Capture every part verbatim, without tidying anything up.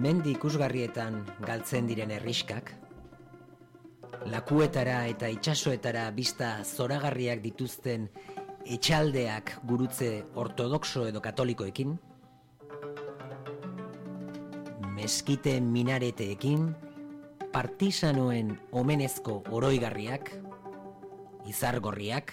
Mendi ikusgarrietan galtzen diren herriskak, lakuetara eta itsasoetara bista zoragarriak dituzten etxaldeak gurutze ortodoxo edo katolikoekin, meskite minareteekin, partisanoen omenezko oroigarriak, izargorriak,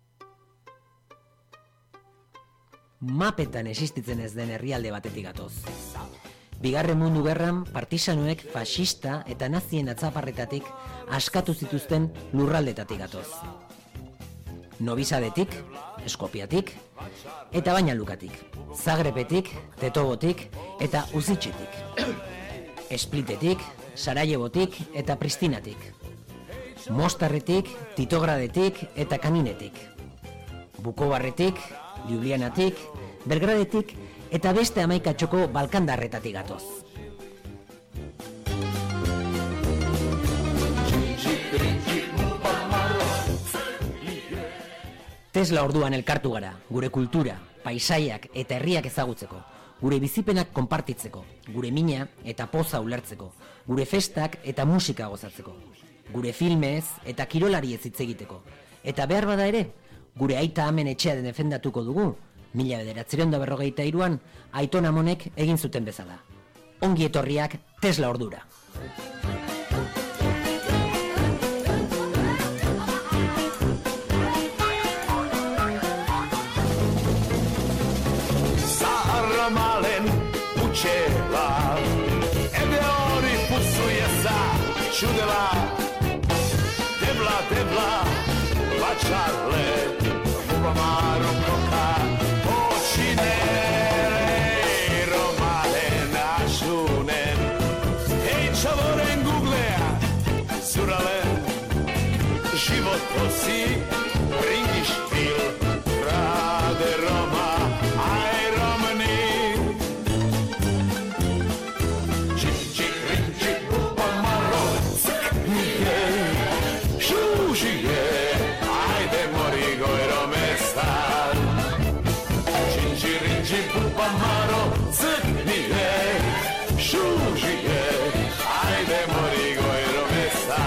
mapetan existitzen ez den herrialde batetik gatoz. Bigarren mundu gerran partisanoek fascista eta nazien atzaparretatik askatu zituzten lurraldetatik gatoz. Novisadetik, Eskopiatik, eta Bainalukatik, Zagrebetik, Tetobotik eta Uzitxetik, Splitetik, Sarajevotik eta Pristinatik, Mostarretik, Titogradetik eta Kaninetik, Bukobarretik, Ljubljanatik, Belgradetik eta beste hamaika txoko balkandarretatik gatoz. Tesla orduan elkartu gara, gure kultura, paisaiak eta herriak ezagutzeko, gure bizipenak konpartitzeko, gure mina eta poza ulertzeko, gure festak eta musika gozatzeko, gure filmez eta kirolariez hitz egiteko, eta behar bada ere, gure aita amen etxea defendatuko dugu, mila bederatziehun eta berrogeita hiruan Aiton Amonek egin zuten bezala. Ongi etorriak Tesla ordura. Malen učela, ebe ori pusuje sa čudela, debla, debla, vačarle, bubamaro koka, počinere, romale našunen, hej čavoren googlea, zuralen, život posi, ringiš pil, rade Roma, aj Pamaro, crknije, šužije, ajde mori gojro mesta.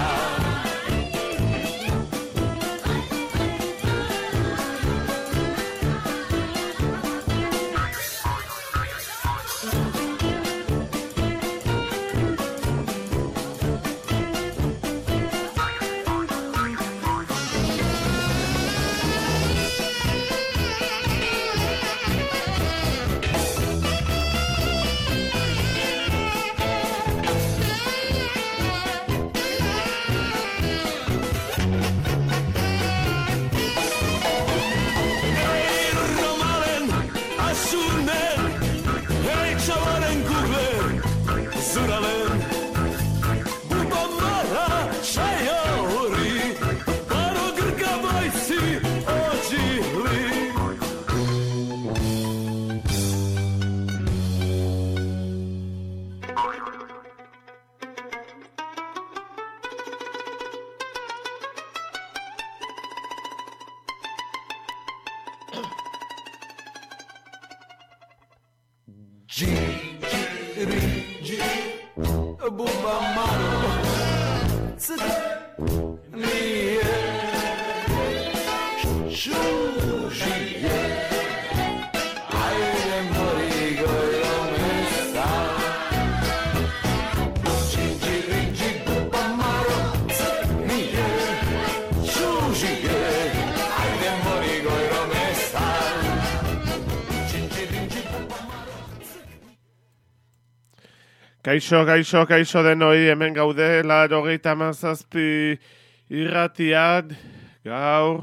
Kaixo, kaixo, kaixo denoi, hemen gaude, laurogeita hamazazpi irratian, gaur,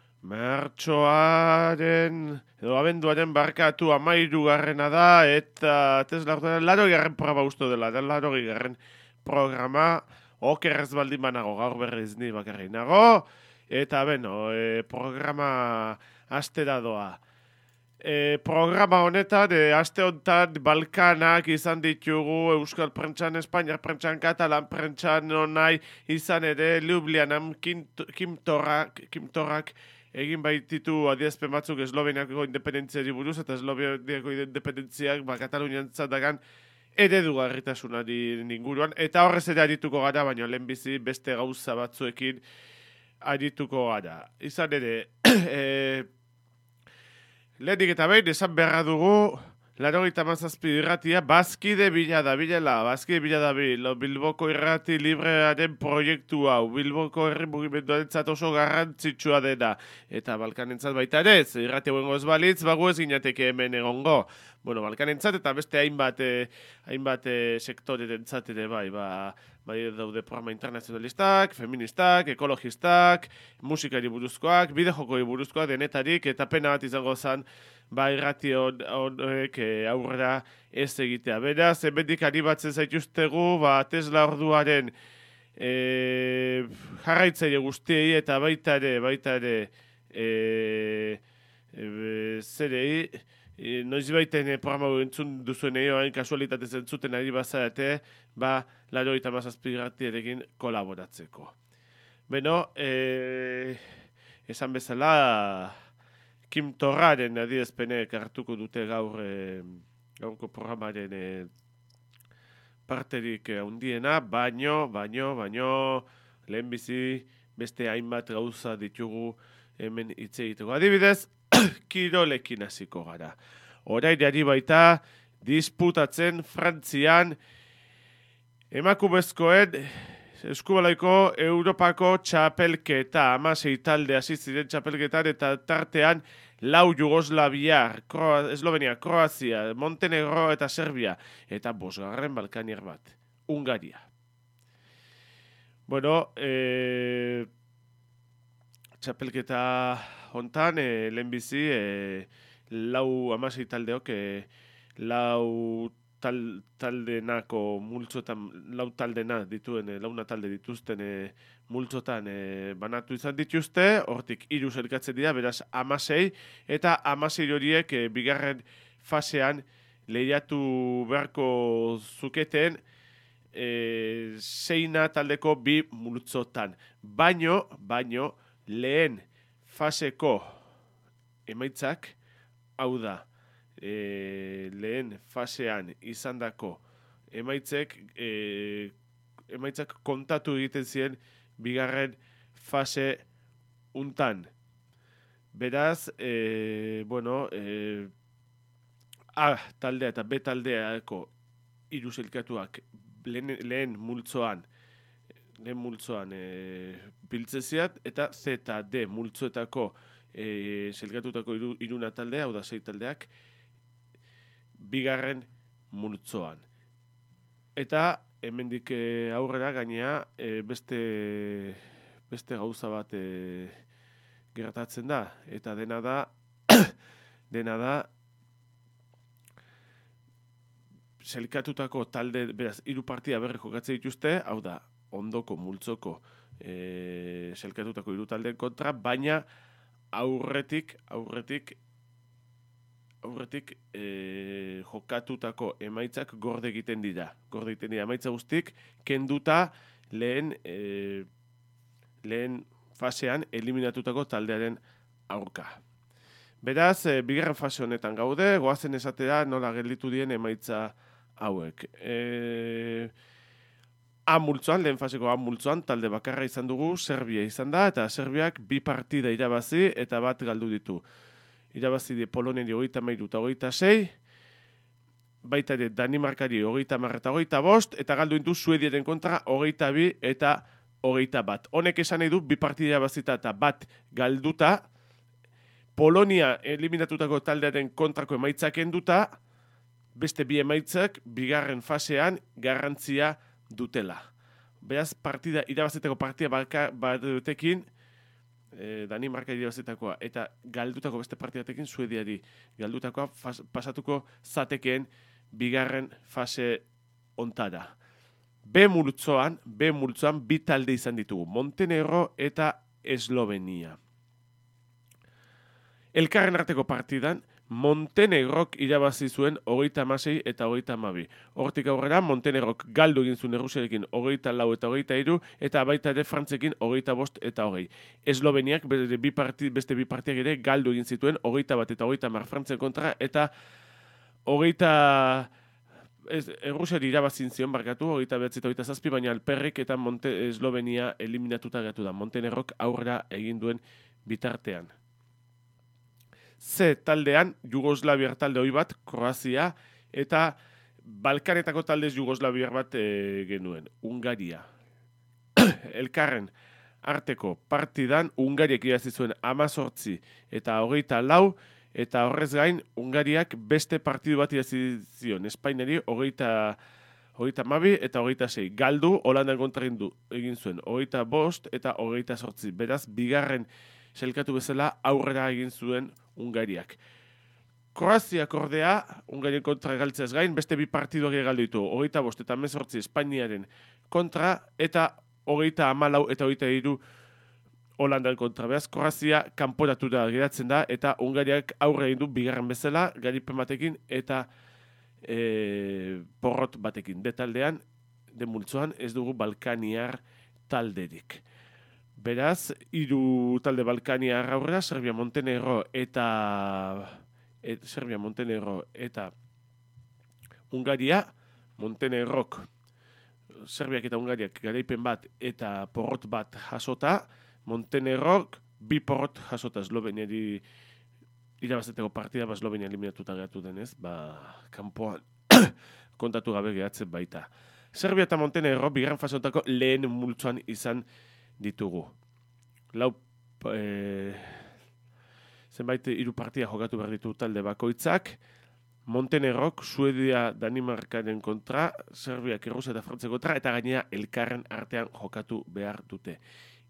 martxoaren, edo abenduaren barkatu amairugarrena da, eta Tesla orduan laurogegarren programa uste dela, da laurogegarren programa, okerrez baldin banago, gaur berriz ni bakarri nago, eta beno, e, programa astera doa. E, programa honetan, e, aste honetan Balkanak izan ditugu Euskal Prentxan, Espainiar Prentxan, Katalan Prentxan, onai izan ere Ljubljanan, Kimtorrak, Kimtorrak egin baititu adierazpen batzuk Esloveniako independentziari buruz, eta Esloveniako independentziak ba, Katalunian zadagan eredugarritasunari inguruan, eta horrez ere arituko gara, baina lehenbizi beste gauza batzuekin arituko gara. Izan ere, e, lehenik eta behin, esan beharra dugu, laurogeita hamazazpi irratia, bazkide bila da bilela, bazkide bila da bil, Bilboko irrati librearen proiektu hau, Bilboko herri mugimenduarentzat oso garrantzitsua dena, eta Balkanentzat baita ere, ze irrati egongo ez balitz, bagu ez ginateke hemen egongo. Bueno, Balkanentzat eta beste hainbat, eh, hainbat eh, sektorerentzat ere bai, ba, bai daude programa internazionalistak, feministak, ekologistak, musikari buruzkoak, bidejokoi buruzkoak, denetarik, eta pena bat izango zen, ba, irrati honek eh, aurrera ez egitea. Beraz, hemendik animatzen zaituztegu, ba, Tesla orduaren eh, jarraitzaile guztiei, eta baita ere, baita ere, eh, eh, zerei, E, noiz baiten e, programa entzun duzuen egin, hain kasualitatez entzuten ari bazarate, ba, laurogeita hamazazpi irratiarekin kolaboratzeko. Beno, e, esan bezala, Kim Torraren adierazpenek hartuko dute gaur e, gaurko programaren e, parterik handiena, baino, baino, baino, lehenbizi beste hainbat gauza ditugu hemen hitz egiteko. Adibidez, kirolekin hasiko gara. Orain ari baita disputatzen Frantzian emakumezkoen eskubalaiko Europako txapelketa. Hamasei talde hasi ziren txapelketan eta tartean lau Jugoslaviar, Kroa, Eslovenia, Kroazia, Montenegro eta Serbia. Eta bosgarren Balkaniar bat, Hungaria. Bueno, eh, txapelketa hontan, e, lehenbizi, e, lau hamasei taldeok, e, lau tal, taldenako multzotan, lau taldena dituen, e, launa talde dituzten e, multzotan e, banatu izan dituzte, hortik hiru zelkatzen dira, beraz hamasei, eta hamasei horiek e, bigarren fasean lehiatu beharko zuketen e, zeina taldeko bi multzotan. Baino, baino, lehen faseko emaitzak, hau da, e, lehen fasean izandako emaitzek, e, emaitzak kontatu egiten ziren bigarren fase untan. Beraz, e, bueno, e, A taldea eta B taldeako hiru sailkatuak lehen, lehen multzoan lehen multzoan e, biltzeziat, eta Z eta D multzoetako e, selkatutako iru, iruna taldea, hau da sei taldeak, bigarren multzoan. Eta hemendik e, aurrera gainea e, beste, beste gauza bat e, gertatzen da, eta dena da, dena da, selkatutako talde, beraz, hiru partida berri jokatzen dituzte, hau da, ondoko multzoko e, selkatutako hiru taldeen kontra, baina aurretik, aurretik, aurretik e, jokatutako emaitzak gorde egiten dira. Gorde egiten dira emaitza guztik, kenduta lehen, e, lehen fasean eliminatutako taldearen aurka. Beraz, e, bigarren fase honetan gaude, goazen esatera nola gelditu dien emaitza hauek. E, A multzoan, lehen faseko A multzoan, talde bakarra izan dugu, Serbia izan da, eta Serbiak bi partida irabazi eta bat galdu ditu. Irabazi di Poloniari hogeita hamairu eta hogeita sei, baita ere Danimarkari hogeita hamar eta hogeita bost, eta galdu ditu Suediaren kontra hogeita bi eta hogeita bat. Honek esan nahi du, bi partida irabazita eta bat galduta, Polonia eliminatutako taldearen kontrako emaitzak enduta, beste bi emaitzak, bigarren fasean, garrantzia dutela. Beraz, partida, irabazitako partida batekin, e, Danimarka irabazitakoa, eta galdutako beste partidatekin, Suediari galdutakoa fas, pasatuko zatekeen bigarren fase ontara. B multzoan, B multzoan bi talde izan ditugu, Montenegro eta Eslovenia. Elkarren arteko partidan, Montenegrok irabazi zuen hogeita hamasei eta hogeita hamabi. Hortik aurrera, Montenegrok galdu egin zuen Errusiarekin hogeita lau eta hogeita hiru, eta baita ere Frantzekin hogeita bost eta hogei. Esloveniak beste bi, parti, beste bi partiak ere galdu egin zituen hogeita bat eta hogeita hamar Frantzen kontra, eta hogeita ez, Errusiari irabazin zion barkatu, hogeita behatzi eta hogeita zazpi, baina Alperrik eta Monte Eslovenia eliminatuta geratu da. Montenegrok aurrera egin duen bitartean. Z taldean, Jugoslaviar talde hoi bat, Kroazia, eta Balkanetako taldez Jugoslaviar bat e, genuen, Hungaria. Elkarren arteko partidan, Hungariak irabazi zuen hamazortzi eta hogeita lau, eta horrez gain, Hungariak beste partidu bat irabazi zion, Espainiari hogeita hogeita hamabi eta hogeita sei. Galdu, Holandan kontra egin zuen, hogeita bost eta hogeita zortzi. Beraz, bigarren sailkatu bezala aurrera egin zuen Hungariak. Kroaziak ordea, Hungarien kontra galtzeaz gain, beste bi partiduak galdu ditu, hogeita bost eta hemezortzi Espainiaren kontra, eta hogeita hamalau eta hogeita hiru Holandan kontra. Beraz, Kroazia kanporatu da geratzen da, eta Hungariak aurre egin du bigarren bezala, garipen batekin, eta e, porrot batekin. De taldean, de multzoan, ez dugu Balkaniar talderik. Beraz, hiru talde Balkaniar aurrera, Serbia, Montenegro eta et, Serbia, Montenegro eta Hungaria, Montenegrok, Serbiak eta Hungariak garaipen bat eta porrot bat jasota, Montenegrok bi porrot jasota, Esloveniari irabazeteko partida, ba Eslovenia eliminatuta geratu denez, ba kanpoan kontatu gabe geratzen baita. Serbia eta Montenegro bigarren faseotako lehen multzoan izan ditugu. Lau e, zenbait hiru partida jokatu behar ditu talde bakoitzak. Montenegrok, Suedia, Danimarkaren kontra, Serbiak, Errusia eta Frantzia kontra, eta gainera elkarren artean jokatu behar dute.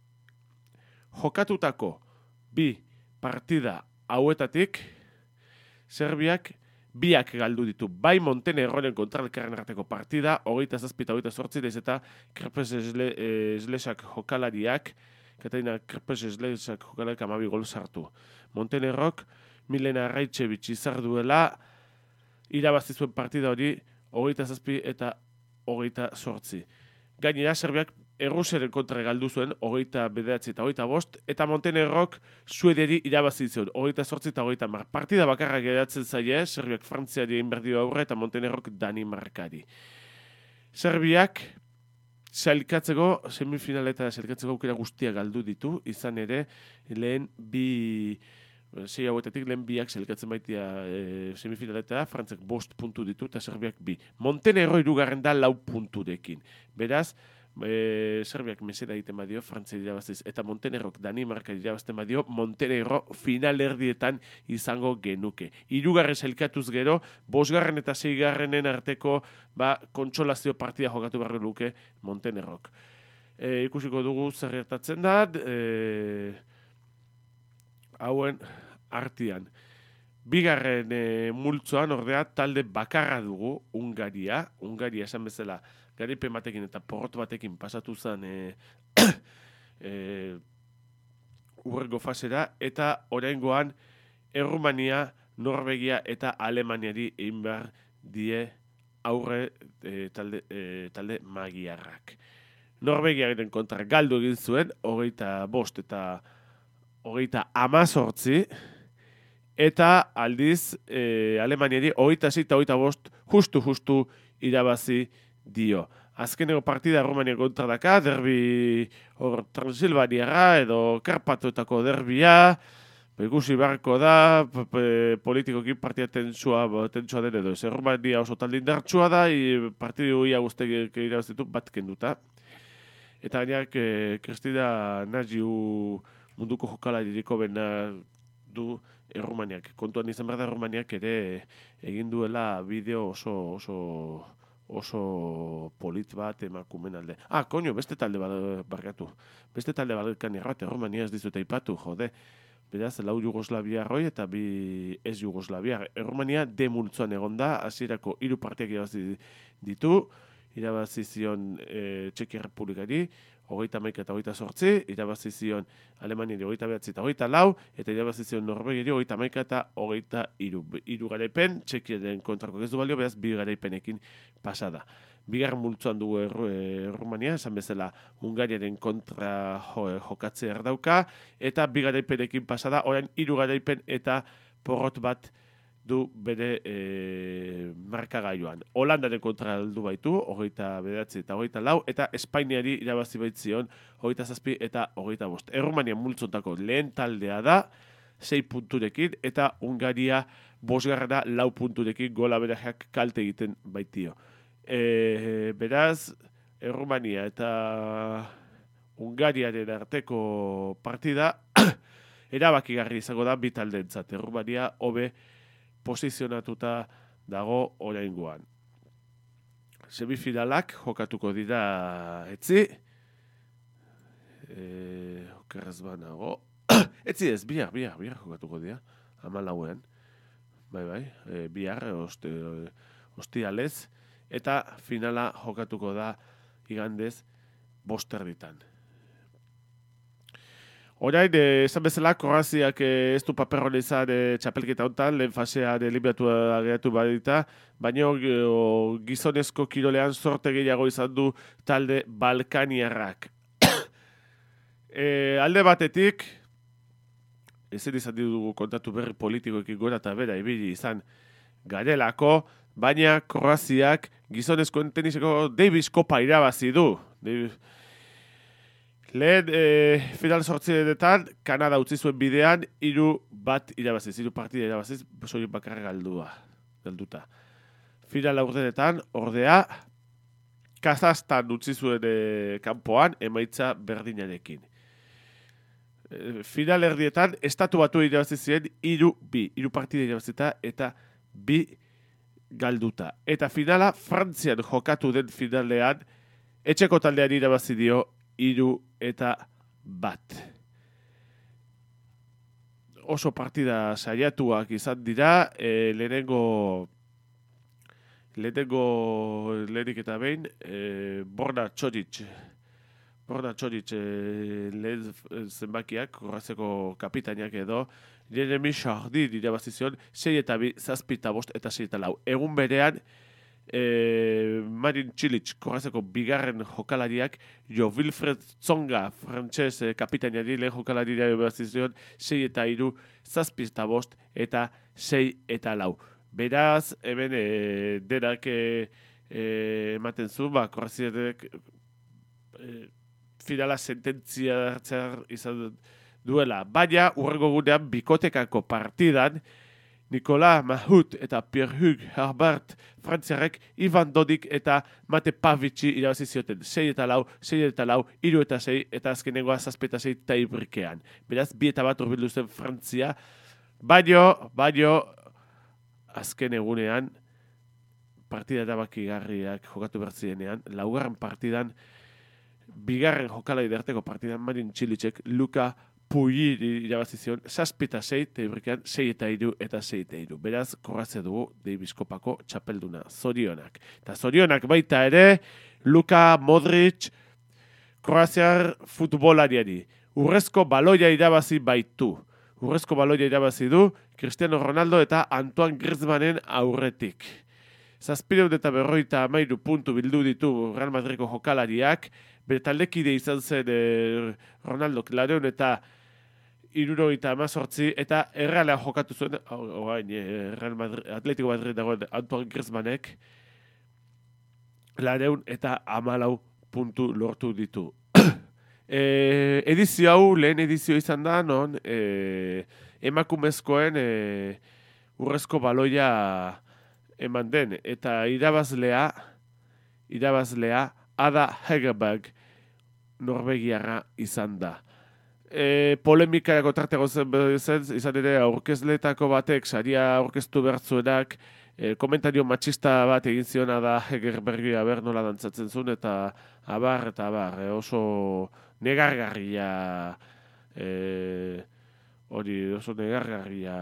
Jokatutako bi partida hauetatik, Serbiak biak galdu ditu. Bai Montenegroren kontra elkarren arteko partida, hogeita zazpi eta hogeita zortzi, daiz eta Krpes Eslesak jokalariak, Katarina Krpes Eslesak jokalariak amabi gol sartu. Montenegrok, Milena Rajcevic izar duela, irabazi zuen partida hori hogeita zazpi eta hogeita zortzi. Gainera, Serbiak Errusiaren kontra galdu zuen hogeita bederatzi eta hogeita bost, eta Montenegrok Suediari irabazi zuen hogeita zortzi eta hogeita hamar. Partida bakarra geratzen zaie, Serbiak Frantziari egin behar dio aurre eta Montenegrok Danimarkari. Serbiak sailkatzeko, semifinal eta sailkatzeko aukera guztia galdu ditu, izan ere lehen bi... Sei hauetatik lehen biak sailkatzen baitia e, semifinaleta, Frantziak bost puntu ditu eta Serbiak bi. Montenegro hirugarren da lau punturekin. Beraz, e, Serbiak meseda egiten badio, Frantzia irabaziz, eta Montenegrok Danimarka irabazten badio, Montenegro final erdietan izango genuke. Hirugarren sailkatuz gero, bosgarren eta seigarrenen arteko ba, kontsolazio partida jokatu behar luke Montenegrok. E, ikusiko dugu zer gertatzen da, e, hauen artean. Bigarren e, multzoan ordea talde bakarra dugu, Hungaria. Hungaria esan bezala garaipen batekin eta porrot batekin pasatu zen e, e, urrengo fasera, eta oraingoan Errumania, Norvegia eta Alemaniari egin behar die aurre e, talde, e, talde magiarrak. Norvegiaren kontra galdu egin zuen, hogeita bost eta hogeita amazortzi, eta aldiz e, Alemaniari hogeita sei eta hogeita bost justu-justu irabazi dio. Azkeneko partida Errumania kontra daka, derbi hor Transilvaniara edo Karpatoetako derbia, ikusi beharko da, politikoki partida tentsua, tentsua den edo. Errumania oso talde indartsua da, partidu ia guztek irabazitu bat kenduta. Eta gainak, e, Kristina Nagiu munduko jokalaririko bena du Errumaniak. Kontuan izan behar da Errumaniak ere egin duela bideo oso oso oso polit bat emakumen alde. Ah, koño, beste talde barkatu. Beste talde balkaniar bat, Errumania ez dizute aipatu, jode. Beraz, lau Jugoslaviar hoi eta bi ez Jugoslaviar. Errumania demultzoan egon da, hasierako hiru partiak irabazi ditu, irabazi zion e, Txekia Republikari, hogeita hamaika eta hogeita zortzi, irabazi zion Alemaniari hogeita behatzi eta hogeita lau, eta irabazi zion Norvegiari hogeita hamaika eta hogeita hiru. Hiru garaipen, Txekiaren kontrako ez du balio, beraz bi garaipenekin pasada. Bigarren multzoan dugu Errumania, esan bezala Hungariaren kontra jo, jokatze erdauka, eta bi garaipenekin pasada, orain hiru garaipen eta porrot bat du bere e, markagailuan. Holandaren kontra aldu baitu, hogeita bederatzi eta hogeita lau, eta Espainiari irabazi baitzion hogeita zazpi eta hogeita bost. Errumania multzotako lehen taldea da, sei punturekin, eta Hungaria bosgarrena lau punturekin gola berajeak kalte egiten baitio. E, beraz, Errumania eta Hungariaren arteko partida erabakigarri izango da bi taldeentzat. Errumania hobe posizionatuta dago oraingoan. Semifinalak jokatuko dira etzi. Eh, okerraz banago. Etzi ez, bihar, bihar, bihar jokatuko dira. Hamalauean. Bai, bai, e, bihar, oste, ostialez. Eta finala jokatuko da igandez bosterditan. Orain, eh, esan bezala, Kroaziak eh, ez du paper hona izan eh, txapelketa honetan, lehen fasean eliminatu ageratu badita, baina eh, gizonezko kirolean sorte gehiago izan du talde Balkaniarrak. eh, alde batetik, ezen izan dugu kontatu berri politikoekin gora eta bera ibili izan garelako, baina Kroaziak gizonezkoen teniseko Davis Kopa irabazi du. Davis... Lehen e, final sortzirenetan, Kanada utzi zuen bidean, hiru bat irabaziz, hiru partida irabaziz, soilik bakarra galdua, galduta. Final aurrenetan, ordea, Kazastan utzi zuen e, kanpoan, emaitza berdinarekin. E, final erdietan, estatu batu irabaziz ziren, hiru bi, hiru partida irabazita eta bi galduta. Eta finala, Frantzian jokatu den finalean, etxeko taldean irabazi dio, hiru eta bat. Oso partida saiatuak izan dira, e, lehenengo lehenengo lehenik eta behin, e, Borna Čorić Borna Čorić e, lehen zenbakiak, Kroaziako kapitainak edo, Jeremy Chardin irabazizion, sei eta bi, zazpi eta bost eta sei eta lau. Egun berean, E, Marin Cilic, Kroaziako bigarren jokalariak, Jo Wilfred Tsonga, frantses e, kapitainari lehen jokalaria irabazizion, sei eta hiru, zazpi eta bost eta sei eta lau. Beraz, hemen e, denak e, e, ematen zu, ba, Kroaziak e, finala sententzia hartzea izan duela. Baina, urrengo gunean, bikotekako partidan, Nikola Mahut eta Pierre-Hugues Herbert frantziarrek Ivan Dodik eta Mate Pavlici irabazi zioten. Sei eta lau, sei eta lau, hiru eta sei, eta azkenengoa zazpi eta sei taibrikean. Beraz, bi eta bat urbildu zen Frantzia. Baino, baino, azken egunean, partida erabakigarriak jokatu bertzienean, laugarren partidan, bigarren jokalari derteko partidan, Marin Cilicek, Luka Puyi irabazizion, zazpi eta sei, teibrikean, sei eta hiru eta sei eta hiru. Beraz, Kroazia dugu Davis Kopako txapelduna. Zorionak. Eta zorionak baita ere, Luka Modric, Kroaziar futbolariari. Urrezko baloia irabazi baitu. Urrezko baloia irabazi du, Cristiano Ronaldo eta Antoine Griezmannen aurretik. Zazpireun eta berroita amairu puntu bildu ditu Real Madridko jokalariak, bere taldekide izan zen eh, Ronaldo lareun eta irurogeita hamazortzi eta Erreala jokatu zuen, orain eh, Real Madrid, Atletico Madrid dagoen Antoine Griezmannek lareun eta hamalau puntu lortu ditu. e, edizio hau, lehen edizio izan da, non e, emakumezkoen e, urrezko baloia eman den, eta irabazlea, irabazlea Ada Hegerberg Norvegiarra izan da. E, polemikako tartego zen, zen izan ere aurkezletako batek, saria aurkeztu bertzuenak, e, komentario matxista bat egin ziona da Hegerbergi aber nola dantzatzen zuen, eta abar, eta abar, e, oso negargarria, e, hori oso negargarria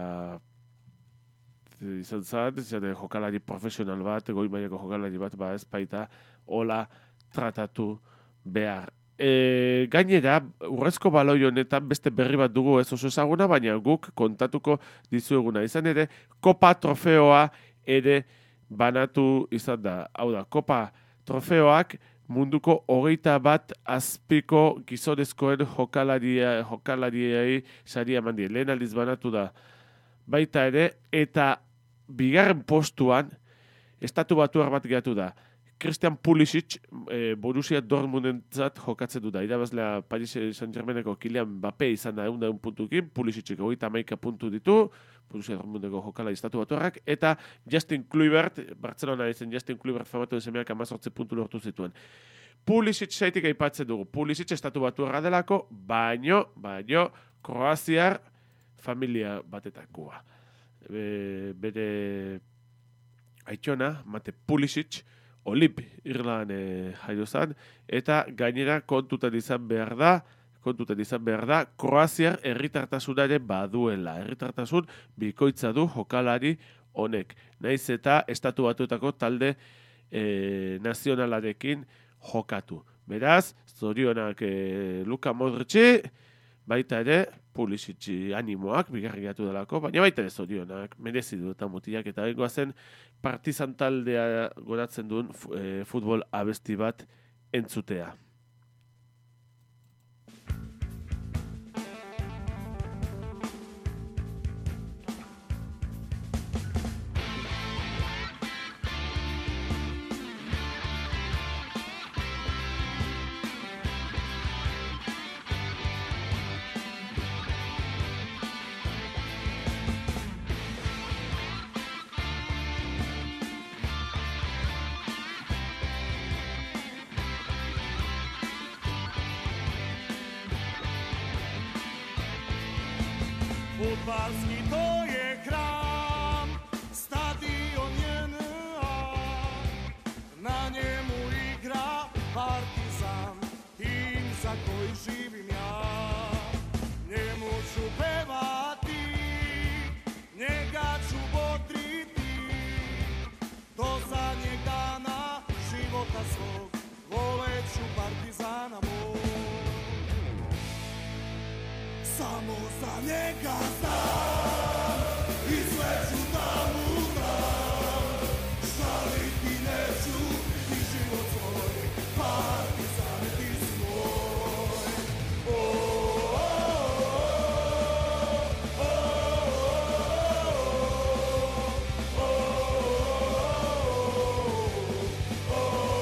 izan zan, izan jokalari profesional bat, goi mailako jokalari bat, ba ez baita, hola tratatu behar. E, gainera, urrezko baloi honetan beste berri bat dugu ez oso ezaguna, baina guk kontatuko dizueguna. Izan ere, Kopa trofeoa ere banatu izan da. Hau da, Kopa trofeoak munduko hogeita bat azpiko gizonezkoen jokalaria, jokalariai saria mandi. Lehen aldiz banatu da baita ere, eta bigarren postuan, estatu batuar bat geratu da. Christian Pulisic, e, Borussia Dortmundentzat jokatzen du da. Irabazlea Paris Saint-Germaineko Kylian Mbappé izan da egun da egun puntukin, Pulisicek hogeita hamaika puntu ditu, Borussia Dortmundeko jokala estatu batuarrak, eta Justin Kluivert, Barcelona izen Justin Kluivert famatu desemeak amazortze puntu lortu zituen. Pulisic zaitik aipatzen dugu. Pulisic estatu batuarra delako, baino, baino, Kroaziar familia batetakoa. E, bere aitona, Mate Pulisic, Olip Irlan e, jaio zan, eta gainera kontutan izan behar da, kontutan izan behar da, Kroaziar herritartasunaren baduela. Herritartasun bikoitza du jokalari honek. Naiz eta estatu batuetako talde e, nazionalarekin jokatu. Beraz, zorionak e, Luka Modrici, baita ere, Pulisic animoak, bigarriatu delako, baina baita ere zorionak, merezi du eta mutilak, eta bengoa zen Partizan taldea goratzen duen e, futbol abesti bat entzutea. Fudbalski to je hram, stadion J N A, na njemu igra Partizan, tim za koji živim ja. Njemu ću pevati, njega ću bodriti, do zadnjeg dana života svog, voleću Partizana moj. Samo za njega znam i sve ću da mu dam. Žaliti neću ni život svoj, Partizane ti si moj. O, o, o, o,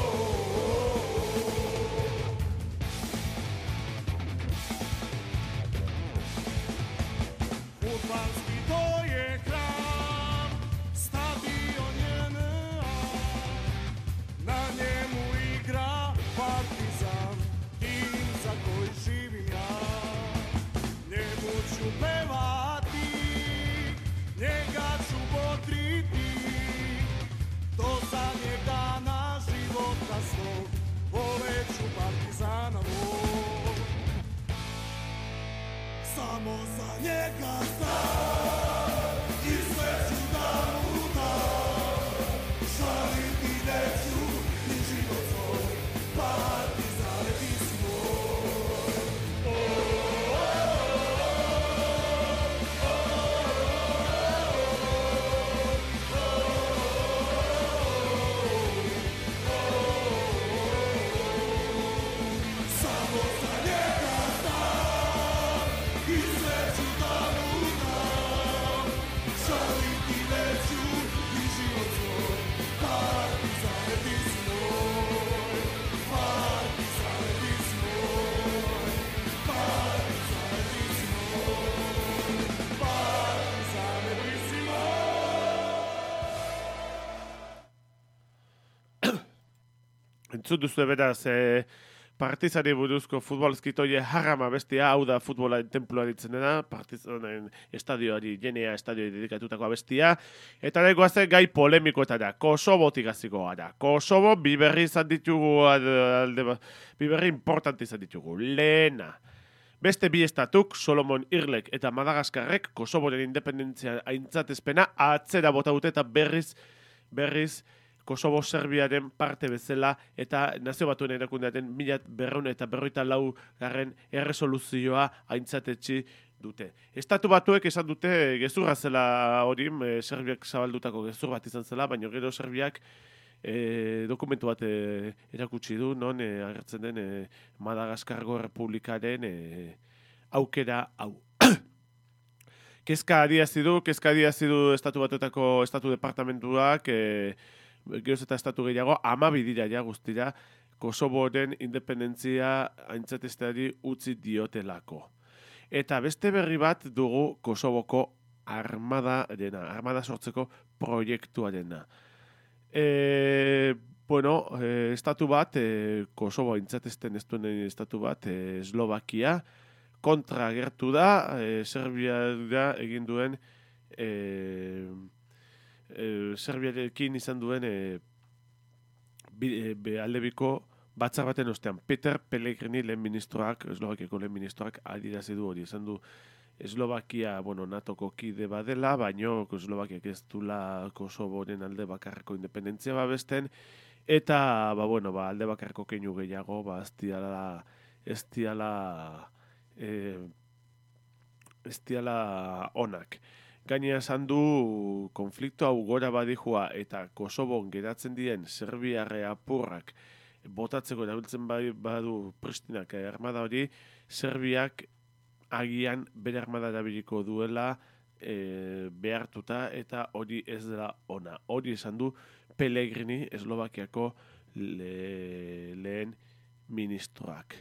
Fudbalski to je hram, stadion J N A, na njemu igra Partizan, tim za koji živim ja. Njemu ću pevati, njega ću bodriti, do zadnjeg dana života svog, voleću Partizana moj. Samo za njega znam i sve ću da mu dam. Žaliti neću ni život svoj, Partizane ti si moj. O, samo za njega znam i sve ću da mu dam. Žaliti neću ni život svoj, Partizane ti si moj. Partizane ti si moj. Partizane ti si moj. Partizane ti si moj. Entzun duzu beraz, e, Partizani buruzko futbolskitoie harrama bestia, hau da futbolaren templua ditzen dena, Partizanen estadioari, jenea estadioari dedikatutako abestia, eta dagoa zen gai polemikoetara, Kosobotik hasiko gara. Kosobo, bi berri izan ditugu, alde, bi berri importante izan ditugu. Lehena, beste bi estatuk, Solomon Irlek eta Madagaskarrek, Kosoboren independentzia aintzatezpena atzera bota dute eta berriz, berriz, Kosovo Serbiaren parte bezala eta nazio batuen erakundeaten mila berreun eta berroita lau garren erresoluzioa aintzatetxi dute. Estatu batuek esan dute gezurra zela hori, e, Serbiak zabaldutako gezur bat izan zela, baina gero Serbiak e, dokumentu bat e, erakutsi du, non e, agertzen den e, Madagaskargo Republikaren e, aukera hau. kezka adierazi du, kezka adierazi du Estatu Batuetako Estatu Departamentuak, e, geroz eta estatu gehiago, hamabi dira ja guztira, Kosoboren independentzia aintzatesteari utzi diotelako. Eta beste berri bat dugu Kosovoko armadarena, armada sortzeko proiektuarena. E, bueno, e, estatu bat, e, Kosovo aintzatesten ez duen estatu bat, e, Eslovakia, kontra agertu da, e, Serbia da egin duen, e, e, Serbiarekin izan duen e, Be, be aldebiko batzar baten ostean. Peter Pellegrini lehen ministroak, Eslovakiako lehen ministroak adierazi du hori. Esan du Eslovakia, bueno, natoko kide badela, baino Eslovakiak ez dula Kosoboren alde bakarreko independentzia babesten, eta, ba, bueno, ba, alde bakarreko keinu gehiago, ba, ez diala, ez diala, eh, ez diala onak. Gainera esan du konflikto hau gora badihua eta Kosovon geratzen dien Serbiarre apurrak botatzeko erabiltzen badu Pristinak armada hori, Serbiak agian bere armada erabiliko duela e, behartuta eta hori ez dela ona. Hori esan du Pellegrini, Eslovakiako le, lehen ministroak.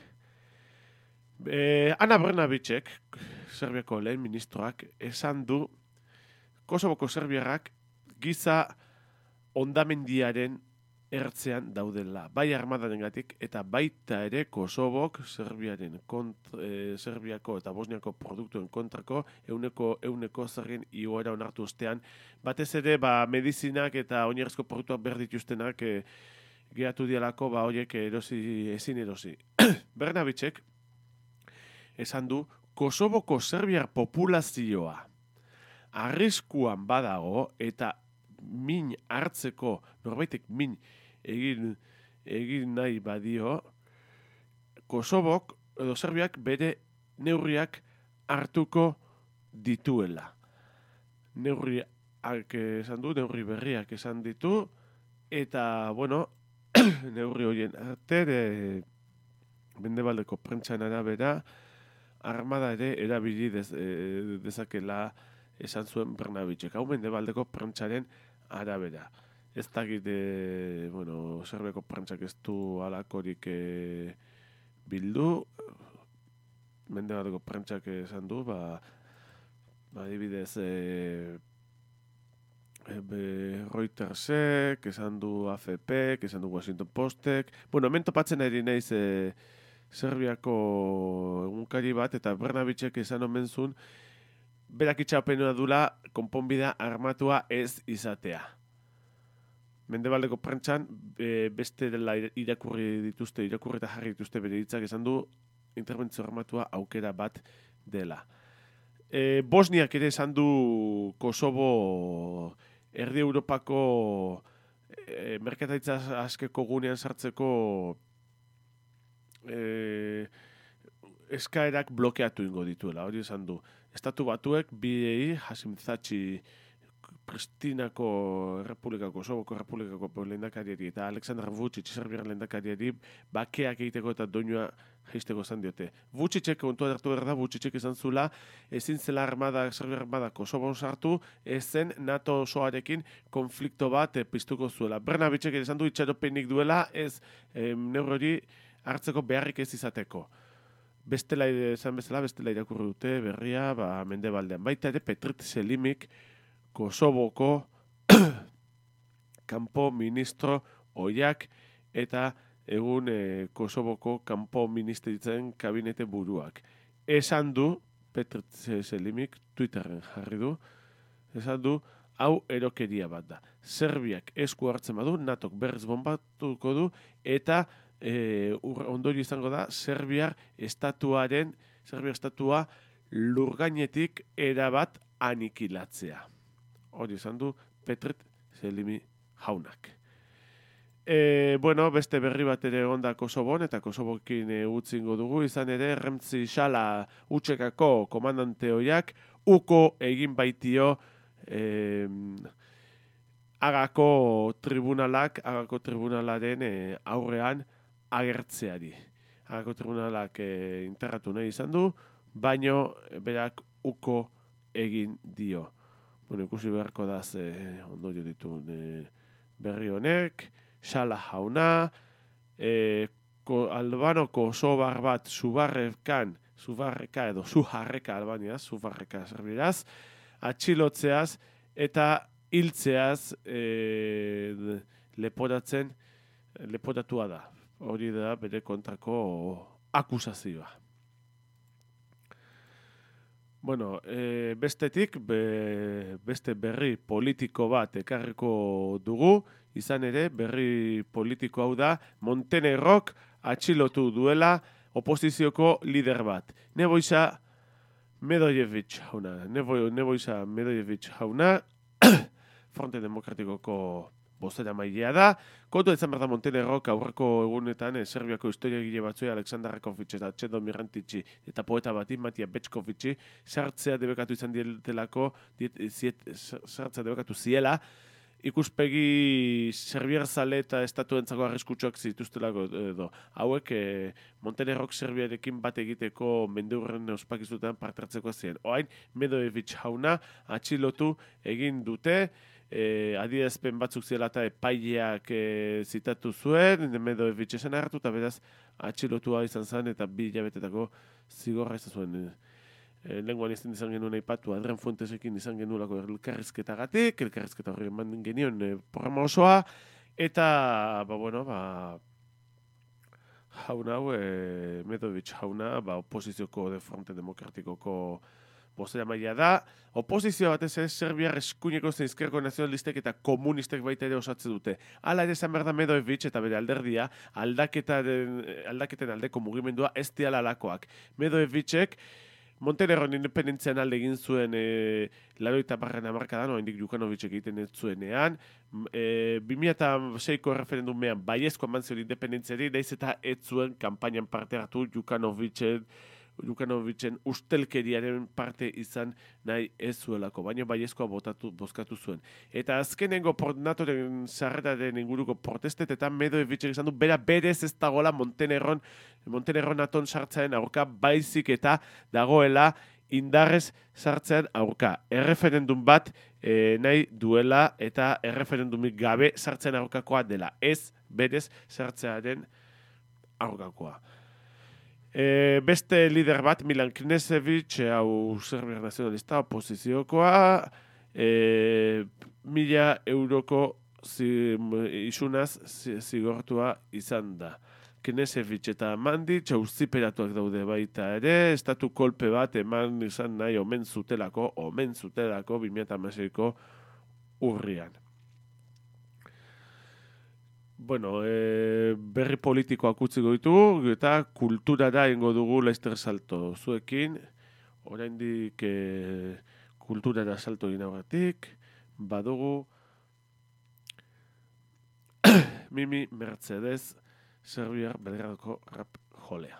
E, Ana Brnabicek, Serbiako lehen ministroak, esan du Kosovoko serbiarrak giza ondamendiaren ertzean daudela. Bai armadarengatik eta baita ere Kosovok Serbiaren kont, e, Serbiako eta Bosniako produktuen kontrako euneko euneko zergen igoera onartu ostean. Batez ere ba, medizinak eta oinarrizko produktuak behar dituztenak e, geratu dialako ba horiek erosi ezin erosi. Brnabicek esan du Kosovoko serbiar populazioa arriskuan badago eta min hartzeko, norbaitek min egin, egin nahi badio, Kosovok edo Serbiak bere neurriak hartuko dituela. Neurriak esan du, neurri berriak esan ditu, eta, bueno, neurri horien arte, de, Mendebaldeko prentsan arabera, armada ere erabili dez, e, dezakela esan zuen Brnabicek. Hau Mendebaldeko prentsaren arabera. Ez dakit, e, bueno, Serbiako prentsak ez du alakorik e, bildu. Mendebaldeko prentsak esan du, ba, ba adibidez, e, e, Reutersek, esan du A F Pek, esan du Washington Postek. Bueno, hemen topatzen ari naiz e, Serbiako egunkari bat, eta Brnabicek esan omen zuen, berak itxapenua dula konponbidea armatua ez izatea. Mendebaldeko prentsan e, beste dela irakurri dituzte, irakurri eta jarri dituzte bere hitzak esan du interbentzio armatua aukera bat dela. E, Bosniak ere esan du Kosovo erdi Europako e, merkataritza askeko gunean sartzeko e, eskaerak blokeatu ingo dituela, hori esan du. Estatu Batuek bidei Hasim Thaçi Pristinako Errepublikako, Kosovoko Errepublikako lehendakariari eta Aleksandar Vučić Serbiar lehendakariari bakeak egiteko eta doinua jaisteko esan diote. Vučićek kontua hartu behar da, Vučićek esan zula ezin zela armada, Serbiar armada Kosovon sartu, ezen NATO osoarekin konflikto bat e, piztuko zuela. Brnabicek esan du itxaropenik duela, ez e, neurri hori hartzeko beharrik ez izateko. Bestela esan bezala, bestela irakurri dute berria, ba, Mendebaldean. Baita ere Petrit Selimik Kosovoko kanpo ministro oiak eta egun e, Kosovoko kanpo ministeritzen kabinete buruak. Esan du, Petrit Selimik Twitterren jarri du, esan du, hau erokeria bat da. Serbiak esku hartzen badu, natok berriz bombatuko du, eta E, ondorio izango da Serbiar estatuaren Serbiar estatua lurgainetik erabat anikilatzea. Hori izan du Petrit Selimi jaunak. E, bueno, beste berri bat ere onda Kosovon eta Kosovokin e, utzingo dugu, izan ere Remzi Sala utxekako komandante hoiak uko egin baitio e, Agako tribunalak, Agako tribunalaren e, aurrean agertzeari. Agako tribunalak e, interratu nahi izan du, baino berak uko egin dio. Bueno, ikusi beharko da ze ondorio ditu e, berri honek, Sala jauna, e, ko, Albano kosobar bat Subarrekan, Subarreka edo Suharreka Albaniaz, Subarreka Serbieraz, atxilotzeaz eta hiltzeaz e, leporatzen, leporatua da. Hori da bere kontrako akusazioa. Bueno, e, bestetik, be, beste berri politiko bat ekarriko dugu, izan ere, berri politiko hau da, Montenegrok atxilotu duela oposizioko lider bat. Nebojša Medojević jauna, Nebo, Nebojša Medojević jauna, Fronte Demokratikoko bozera mailea da. Kontu izan behar da Montenegrok aurreko egunetan eh, Serbiako historiagile batzui Aleksandar Rakovic eta Čedo Mirantici eta poeta bati Matija Bečkovici sartzea debekatu izan dietelako, diet, ziet, sartzea debekatu ziela, ikuspegi serbiar zale eta estatuentzako arriskutsuak zituztelako edo. Hauek eh, Montenegrok Serbiarekin bat egiteko mendeurren ospakizutean partartzeko ziren. Oain, Medojević jauna atxilotu egin dute, E, adierazpen batzuk ziela eta epaileak e, zitatu zuen, Medojević esan hartu eta beraz atxilotua izan zen eta bi hilabetetako zigorra izan zuen. E, Lenguan izan izan genuen aipatu, Adrian Fuentesekin izan genuelako elkarrizketagatik, elkarrizketa horri eman genion e, programa osoa, eta, ba, bueno, ba, jauna hau, e, Medojević jauna, ba, oposizioko de Fronte Demokratikoko bozera maila da. Oposizioa batez ere Serbiar eskuineko zein ezkerreko nazionalistek eta komunistek baita ere osatzen dute. Hala ere esan behar da Medojević eta bere alderdia aldaketaren, aldaketen aldeko mugimendua ez diala alakoak. Medojevićek Montenegron independentzian alde egin zuen e, laurogeita barren hamarkadan, oraindik Đukanovićek egiten ez zuenean, e, bi mila seiko erreferendumean baiezko eman zion independentziari, naiz eta ez zuen kanpainan parte hartu Đukanovićen Đukanovićen ustelkeriaren parte izan nahi ez zuelako, baina baiezkoa botatu, bozkatu zuen. Eta azkenengo natoren sarreraren inguruko protestetetan Medojevićek izan du, bera berez ez dagoela Montenegron, Montenegron naton sartzearen aurka, baizik eta dagoela indarrez sartzearen aurka. Erreferendum bat e, nahi duela eta erreferendumik gabe sartzearen aurkakoa dela. Ez berez sartzearen aurkakoa. E, beste lider bat, Milan Knežević, hau Serbiar nazionalista, oposiziokoa, e, mila euroko zi, isunaz zigortua izan da. Knežević eta Mandić auziperatuak daude baita ere, estatu kolpe bat eman izan nahi omen zutelako, omen zutelako bi mila hamaseiko urrian. Bueno, e, berri politikoak utziko ditugu eta kulturara ingo dugu laizter salto zuekin. Oraindik e, kulturara salto egin aurretik badugu Mimi Mercedes, Serbiar Belgradoko rap jolea.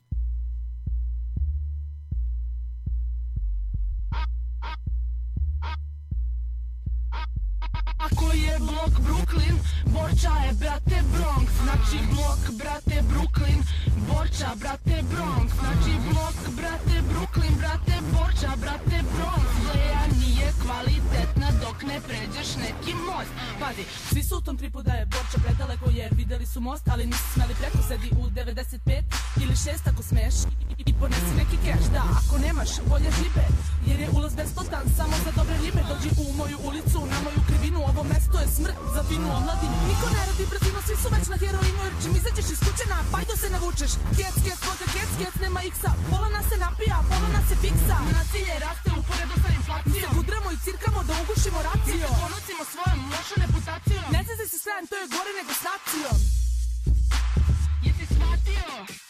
Ako je blok Brooklyn, Borča je brate Bronx. Znači blok brate Brooklyn, Borča brate Bronx. Znači blok brate Brooklyn, brate Borča brate Bronx. Leja nije kvalitetna dok ne pređeš neki most. Pazi, svi su u tom tripu da je Borča predaleko jer videli su most, ali nisu smeli preko, sedi u devedeset pet ili šest ako smeš i, i ponesi neki keš. Da, ako nemaš, bolje žibe, jer je ulaz besplatan samo za dobre ribe. Dođi u moju ulicu, na moju krivinu, ovo mesto je smrt za finu omladinu. Niko ne radi brzino, svi su već na heroinu, jer čim izađeš iz kuće na pajdo se navučeš. Kec, kec, vodka, kec, kec, nema iksa. Pola nas se napija, pola nas se fiksa. Nasilje raste uporedo sa inflacijom. Mi se gudramo i cirkamo da ugušimo raciju. Mi se ponosimo svojom lošom reputacijom. Ne zezaj se s krajem, to je gore nego s nacijom. Jesi shvatio?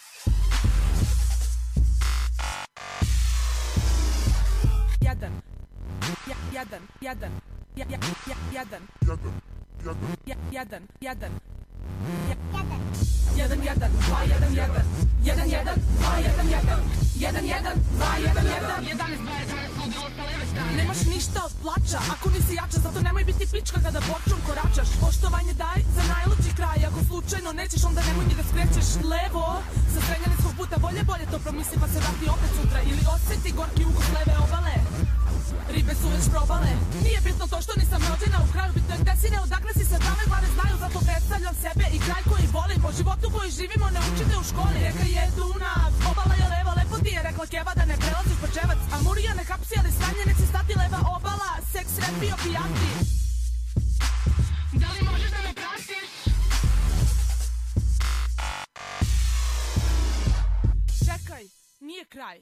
Jadan, ja, jadan, jadan, ja, ja, ja, jadan, jadan, ja, jadan, jadan, ja, jadan, jadan, dva, jadan, jadan, jadan, jadan, dva, jadan, jadan, jadan, jadan, dva, jadan, jadan, jedanaest, dva, jedanaest, ludilo sa leve strane. Nemaš ništa od plača, ako nisi jača, zato nemoj biti pička kada borčom koračaš. Poštovanje daj za najluđi kraj, ako slučajno nećeš, onda nemoj ni da skrećeš levo. Sa Srenjaninskog puta bolje, bolje to promisli pa se vrati opet sutra, ili osjeti gorki ukus leve obale. Ribe su već probale, nije bitno to što nisam rođena u kraju, bitno je gde si, ne odakle si, sve dame glave znaju, zato predstavljam sebe i kraj koji volim. O životu koji živimo ne učite u školi, reka je Dunav, obala je leva, lepo ti je rekla Keva da ne prelaziš Počevac, a Murija ne hapsi, ali stanje neće stati, leva obala, seks, rap i opijati. Da li možeš da me pratiš? Čekaj, nije kraj.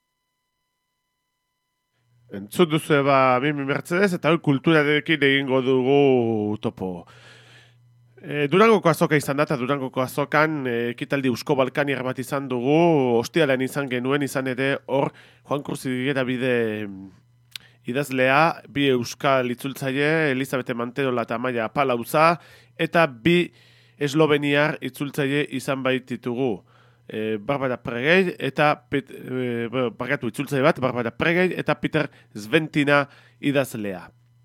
Entzun duzu eba Mimi Mercedes eta hori kulturarekin egingo dugu topo. E, Durangoko azoka izan da, eta Durangoko azokan e, ekitaldi Eusko Balkani bat izan dugu, ostialean izan genuen, izan ere hor Juan Cruz Bide idazlea, bi euskal itzultzaile, Elizabete Manterola eta Amaia Palauza, eta bi esloveniar itzultzaile izan baititugu. E, Barbara Pregei eta Pet, e, barkatu itzultzaile bat, Barbara Pregei eta Peter Zventina idazlea.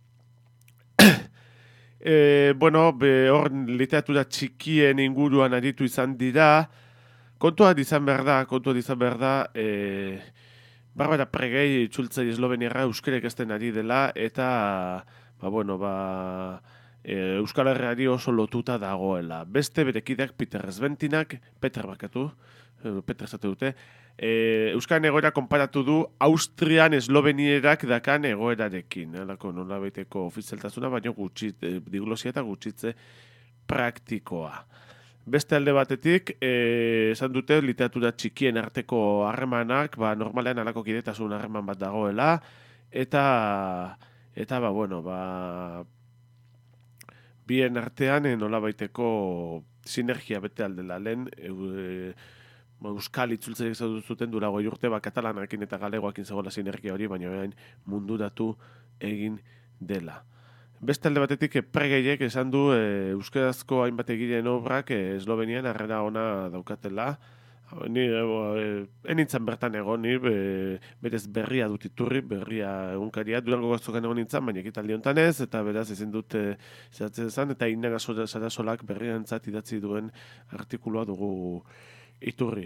e, bueno, be, hor literatura txikien inguruan aritu izan dira, kontua izan behar da, kontua izan behar da, e, Barbara Pregei itzultzaile esloveniarra euskerek ezten ari dela, eta, ba, bueno, ba, e, Euskal Herriari oso lotuta dagoela. Beste berekideak Peter Zventinak, Peter bakatu, Peter esate dute, e, Euskaren egoera konparatu du Austrian eslovenierak dakan egoerarekin. Alako nola baiteko ofizialtasuna, baina gutxit, e, diglosia eta gutxitze praktikoa. Beste alde batetik, eh, esan dute literatura txikien arteko harremanak, ba, normalean alako kidetasun harreman bat dagoela, eta, eta ba, bueno, ba, bien artean eh, nola baiteko sinergia bete aldela lehen, e, euskal itzultzaileek zuten dura goi urte, ba, katalanarekin eta galegoakin zegoela sinergia hori, baina behin munduratu egin dela. Beste alde batetik, Pregeiek esan du e, euskarazko hainbat egileen obrak e, Eslovenian harrera ona daukatela. Ni e, enintzen bertan egon, ni e, berez berria dut iturri, berria egunkaria, Durango azokan egon nintzen, baina ekitaldi honetan ez, eta beraz ezin dut e, zeratzen zan, eta Inaga Sarasolak berriantzat idatzi duen artikulua dugu iturri.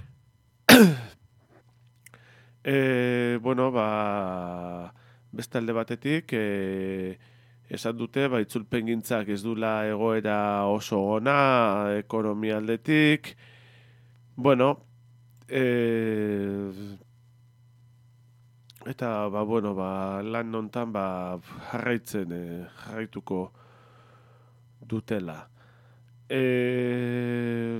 e, bueno, ba, beste alde batetik, e, esan dute, ba, itzulpengintzak ez dula egoera oso ona, ekonomia aldetik. Bueno, e, eta, ba, bueno, ba, lan nontan, ba, jarraitzen, e, jarraituko dutela. E,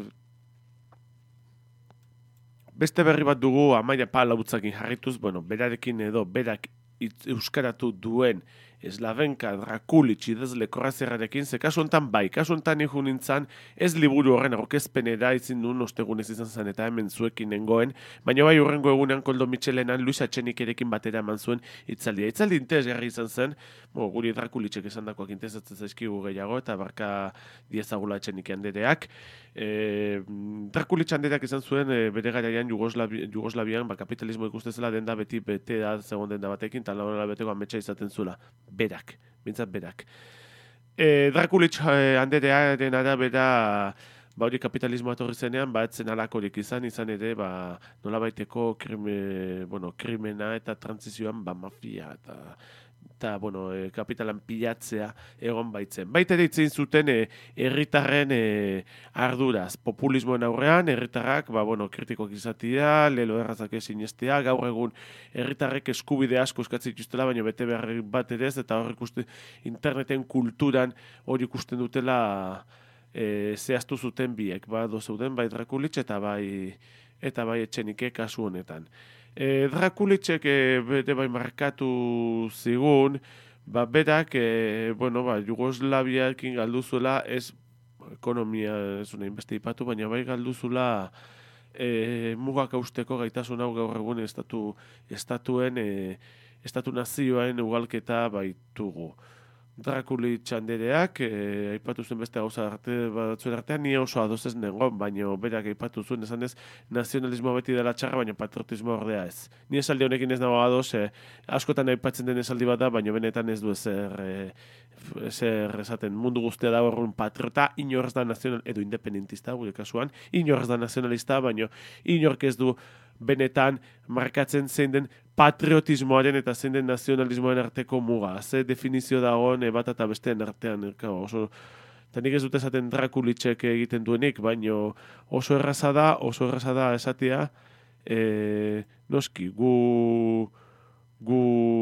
beste berri bat dugu Amaia Palautzakin jarraituz, bueno, berarekin edo, berak itz, euskaratu duen Slavenka Drakulic idazle korrazerrarekin, ze kasu honetan bai, kasu honetan nijo nintzen, ez liburu horren aurkezpenera izin duen ostegunez izan zen eta hemen zuekin nengoen, baina bai hurrengo egunean Koldo Mitxelenan Luis Atxenikerekin batera eman zuen itzaldia. Itzaldi interesgarri izan zen, bo, guri Drakulicek esan dakoak interesatzen zaizkigu gehiago, eta barka diezagula Atxenike handereak. E, Drakulic handereak izan zuen e, bere garaian Jugoslavi, Jugoslavian ba, kapitalismo ikustezela denda beti bete da zegoen denda batekin, eta laurela beteko ametsa izaten zula. Berak, bintzat berak. E, Drakulic e, handerearen arabera ba hori kapitalismoa etorri zenean, ba etzen alakorik izan, izan ere, ba nola baiteko krime, bueno, krimena eta transizioan ba mafia eta eta, bueno, e, kapitalan pilatzea egon baitzen. Baita ere itzen zuten e, herritarren e, arduraz. Populismoen aurrean, herritarrak, ba, bueno, kritikoak izatea, lelo errazak ezin estea, gaur egun herritarrek eskubide asko eskatzen dituztela, baina bete behar bat ere ez, eta hor ikusten interneten kulturan hori ikusten dutela e, zehaztu zuten biek, ba, dozeuden, bai Drakulic eta bai, eta bai Etxenike kasu honetan. E, Drakulicek e, bere bai markatu zigun, ba, berak, e, bueno, ba, Jugoslaviakin galdu zuela, ez ekonomia ez una inbeste ipatu, baina bai galdu zuela e, mugak austeko gaitasun hau gaur egun estatu, estatuen, e, estatu nazioen ugalketa baitugu. Drakulic handereak, e, aipatu zuen beste gauza arte, batzuen artean, ni oso adoz ez nengon, baina berak aipatu zuen, esan ez, nazionalismoa beti dela txarra, baina patriotismoa ordea ez. Ni esaldi honekin ez nago adoz, e, askotan aipatzen den esaldi bat da, baina benetan ez du ezer, e, ezer esaten mundu guztia da horren patriota, inorz da nazional, edo independentista, gure kasuan, inorz da nazionalista, baina inork ez du benetan markatzen zein den patriotismoaren eta zein den nazionalismoaren arteko muga. Ze definizio dagoen e, bat eta besteen artean. Erka, oso, eta nik ez dut esaten Drakulitxek egiten duenik, baino oso erraza da, oso erraza da esatea, e, noski, gu, gu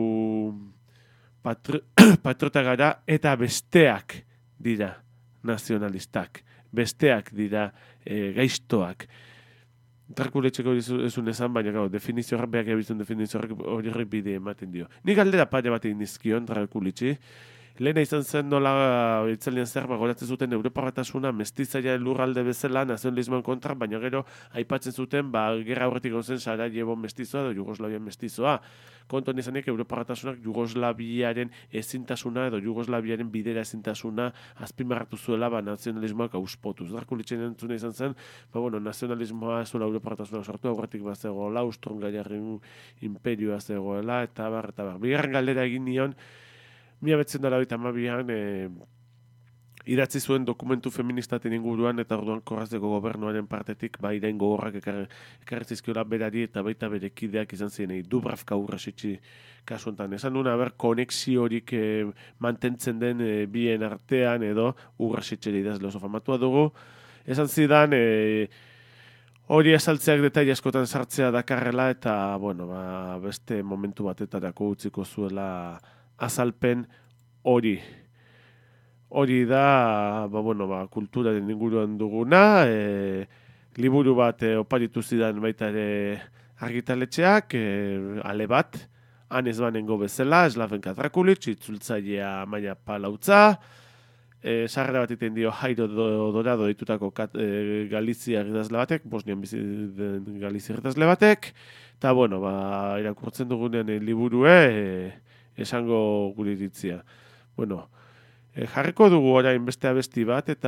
patri, patriota gara eta besteak dira nazionalistak. Besteak dira e, gaiztoak. Drakuletxeko ezun esan, baina gau, definizio horrek, beak ebitzen definizio horrek hori bide ematen dio. Nik aldera pare bat egin nizkion, Drakuletxe. Lehena izan zen nola itzalian zer goratzen zuten Europa Batasuna mestizaia lurralde bezala nazionalismoan kontra, baina gero aipatzen zuten ba, gerra aurretik gontzen Sarajevo mestizoa edo Jugoslavian mestizoa. Kontuan izanik Europa Batasunak Jugoslaviaren ezintasuna edo Jugoslaviaren bidera ezintasuna azpimarratu zuela ba, nazionalismoak auspotuz. Drakulitzen entzuna izan zen, ba, bueno, nazionalismoa zuela Europa Batasuna sortu, aurretik bat zegoela, Austro-Hungariaren imperioa zegoela, eta bar, eta bar. Bigarren galdera egin nion, Mila betzen dara eta amabian e, idatzi zuen dokumentu feministaten inguruan eta orduan korrazeko gobernuaren partetik ba irain gogorrak ekarri zizkiola berari eta baita bere kideak izan ziren Dubravka Urrasitxi kasu honetan. Esan duna ber konexio horik e, mantentzen den e, bien artean edo Urrasitxeri idazle oso famatua dugu. Esan zidan e, hori azaltzeak detaile askotan sartzea dakarrela eta bueno, ba, beste momentu batetarako utziko zuela azalpen hori. Hori da, ba, bueno, ba, kulturaren inguruan duguna, e, liburu bat e, oparitu zidan baita ere argitaletxeak, e, ale bat, hanez banengo bezala, Slavenka Drakulic, itzultzailea Maia Palautza, e, sarrera bat iten dio Jairo Dorado ditutako kat, e, Galizia idazle batek, Bosnian bizi den Galizia idazle batek, eta, bueno, ba, irakurtzen dugunean e, liburue, e, esango gure iritzia. Bueno, e, jarriko dugu orain beste abesti bat eta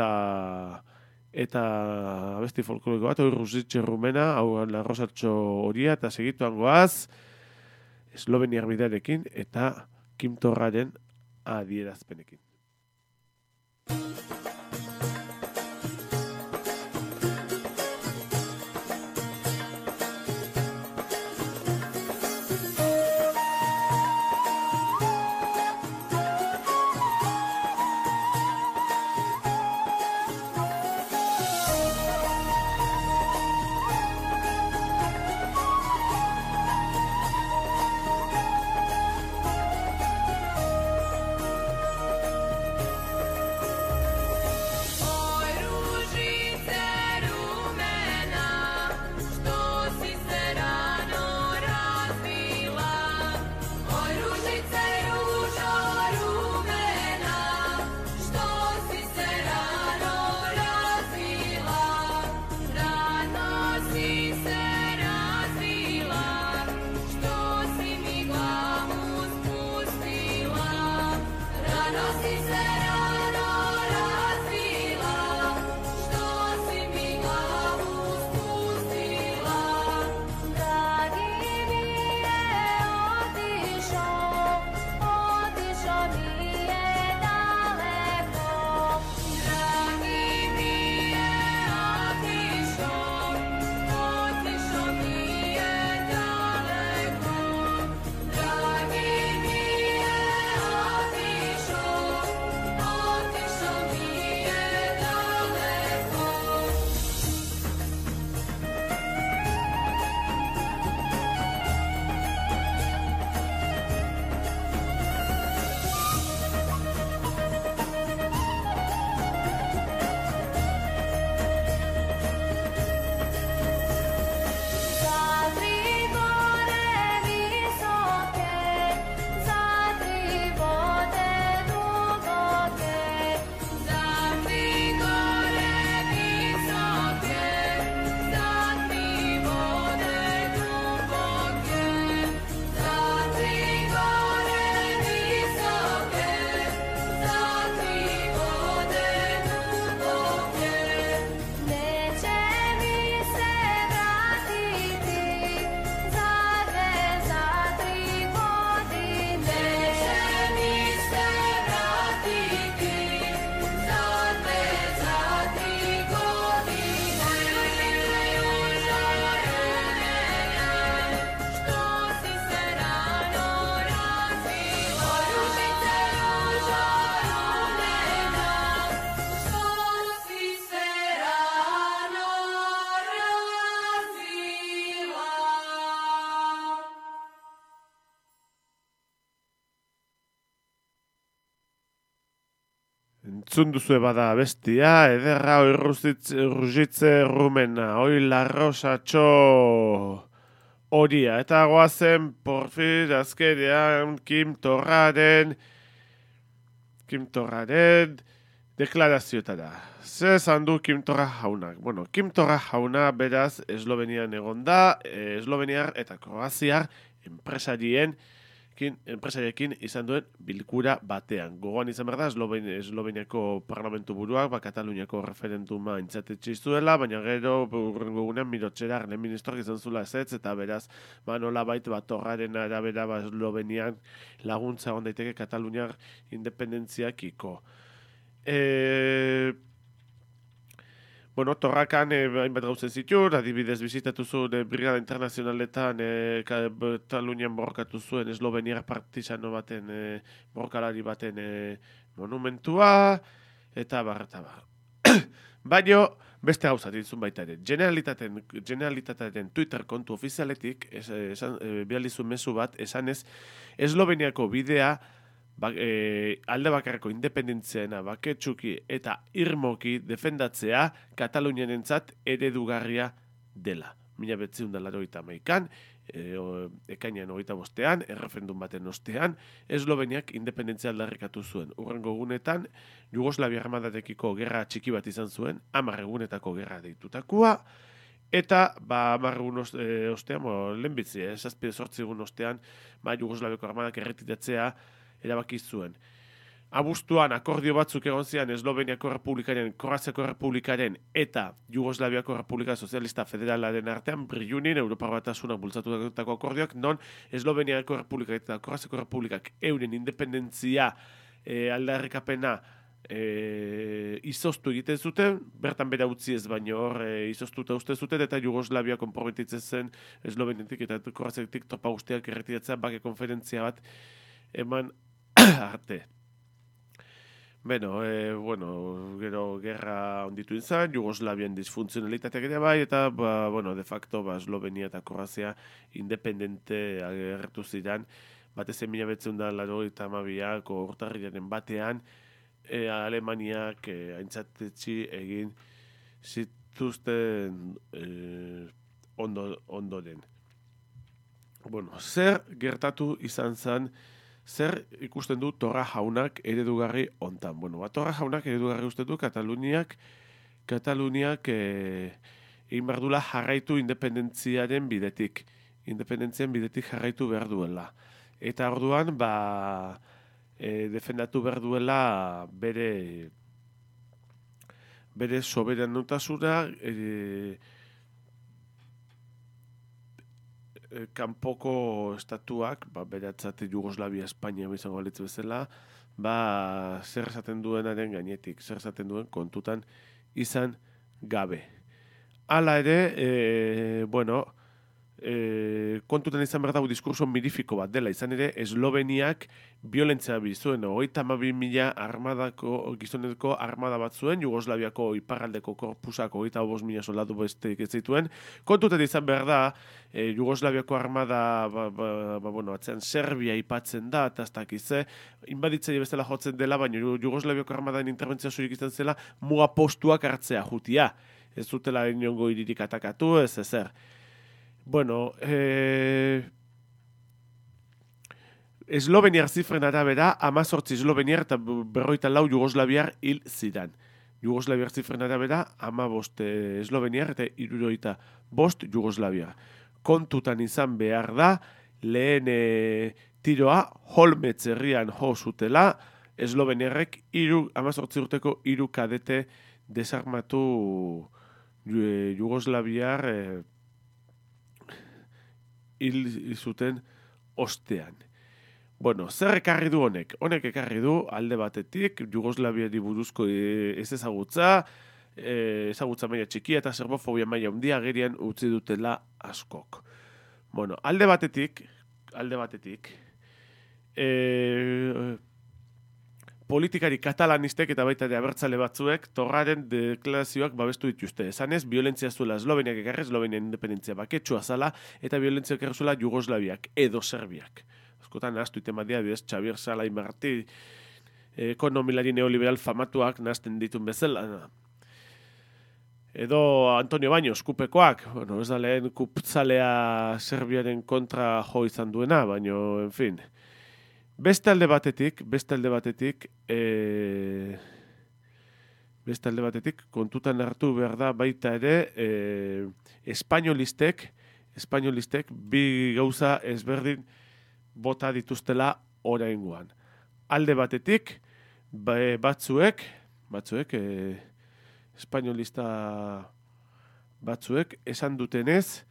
eta abesti folkloriko bat, hori rusitxe rumena, hau la rosatxo horia eta segituan goaz Esloveniar bidarekin eta Kim Torraren adierazpenekin. Entzun duzue bada bestia, ederra oi ruzitze rumena, oi larrosatxo horia. Eta goazen, porfir, azkenean, Kim Torraren, Kim Torraren deklarazioetara. Zer esan du Kim Torra jaunak? Bueno, Kim Torra jauna beraz Eslovenian egon da, esloveniar eta kroaziar enpresarien enpresariekin izan duen bilkura batean. Gogoan izan behar da, Esloven, Esloveniako parlamentu buruak, ba, Kataluniako referenduma intzatetxe izuela, baina gero, urrengo egunean, mirotxera, lehen ministroak izan zula ezetz, eta beraz, ba, nola bait, ba, torraren arabera, ba, Eslovenian laguntza on daiteke Kataluniar independentziakiko. E... Bueno, torrakan eh, hainbat gauzen zituen, adibidez bizitatu zuen eh, Brigada Internazionaletan eh, Katalunian borrokatu zuen Esloveniar partizano baten, eh, borrokalari baten eh, monumentua, eta barra eta barra. Baina, beste gauza dintzun baita ere. Generalitaten, Generalitatearen Twitter kontu ofizialetik, es, esan, eh, bializu mezu bat, esanez, Esloveniako bidea, Ba, e, alde bakarreko independentziaena baketsuki eta irmoki defendatzea Katalunianentzat eredugarria dela. Mila behatziehun eta laurogeita hamaikan, e, ekainean hogeita bostean, erreferendum baten ostean, Esloveniak independentzia aldarrikatu zuen. Hurrengo egunetan, Jugoslavia armadarekiko gerra txiki bat izan zuen, hamar egunetako gerra deitutakoa, eta, ba, hamar egun oste, ostean, bo, lehenbitzi, eh, zazpi zortzi egun ostean, ba, Jugoslaviako armadak erretiratzea erabaki zuen. Abuztuan akordio batzuk egon zian Esloveniako Republikaren, Kroaziako Republikaren eta Jugoslaviako Republika Sozialista Federalaren artean, Briunin, Europar Batasunak bultzatutako akordioak, non Esloveniako Republika eta Kroaziako Republikak euren independentzia e, aldarrikapena e, izoztu egiten zuten, bertan bera utzi ez baino hor e, izoztuta uste zuten, eta Jugoslavia konprometitzen zen Esloveniatik eta Kroaziatik tropa guztiak erretiratzea bake konferentzia bat eman arte. Beno, e, bueno, gero gerra onditu izan, Jugoslavian disfuntzionalitateak ere bai, eta, ba, bueno, de facto, ba, Eslovenia eta Kroazia independente agertu ziren, batez mila behatzen da laurogeita hamabiako urtarrilaren batean, e, Alemaniak e, aintzatetsi egin zituzten e, ondo, ondoren. Bueno, zer gertatu izan zen, zer ikusten du Torra jaunak eredugarri hontan? Bueno, ba, Torra jaunak eredugarri uste du Kataluniak, Kataluniak e, egin behar duela jarraitu independentziaren bidetik. Independentzian bidetik jarraitu behar duela. Eta orduan, ba, e, defendatu behar duela bere, bere soberanutasuna, e, kanpoko estatuak, ba, beratzate Jugoslavia, Espainia izango balitz bezala, ba, zer esaten duenaren gainetik, zer esaten duen kontutan izan gabe. Hala ere, e, bueno, e, kontutan izan behar dago diskurso mirifiko bat dela, izan ere, Esloveniak violentzia bizuen, hogeita hamabi mila armadako, gizonezko armada bat zuen, Jugoslaviako iparraldeko korpusako hogeita bost mila soldatu besteik ez zituen. Kontutan izan behar da, e, Jugoslaviako armada, ba, ba, ba, bueno, atzean Serbia ipatzen da, eta ez dakize, inbaditzaile bezala jotzen dela, baina Jugoslaviako armadaren interbentzia zurik izan zela, muga postuak hartzea jutia. Ez zutela inongo iririk atakatu, ez ezer. Bueno, eh... Esloveniar zifren arabera, amazortzi Esloveniar eta berroita lau Jugoslaviar hil zidan. Jugoslaviar zifren arabera, ama bost Esloveniar eta hirurogeita bost Jugoslaviar. Kontutan izan behar da, lehen e, tiroa Holmetz herrian jo zutela, Esloveniarrek iru, amazortzi urteko hiru kadete desarmatu e, Jugoslaviar e, hil zuten ostean. Bueno, zer ekarri du honek? Honek ekarri du alde batetik Jugoslaviari buruzko ez ezagutza, e, ezagutza maila txikia eta serbofobia maila handia agerian utzi dutela askok. Bueno, alde batetik, alde batetik, e, politikari katalanistek eta baita ere abertzale batzuek Torraren deklarazioak babestu dituzte. Esanez, violentzia zuela Esloveniak ekarri, Eslovenian independentzia baketsua zala, eta violentzia ekarri zuela Jugoslaviak edo Serbiak. Askotan ahaztu iten badia, bidez, Xabier Salai Martí ekonomilari neoliberal famatuak nazten ditun bezala. Edo Antonio Baños, kupekoak, bueno, ez da lehen kuptzalea Serbiaren kontra jo izan duena, baino, en fin. Beste alde batetik, beste alde batetik, e... beste alde batetik, kontutan hartu behar da baita ere, e... espainolistek, espainolistek bi gauza ezberdin bota dituztela oraingoan. Alde batetik, batzuek, batzuek, e... espainolista batzuek esan dutenez,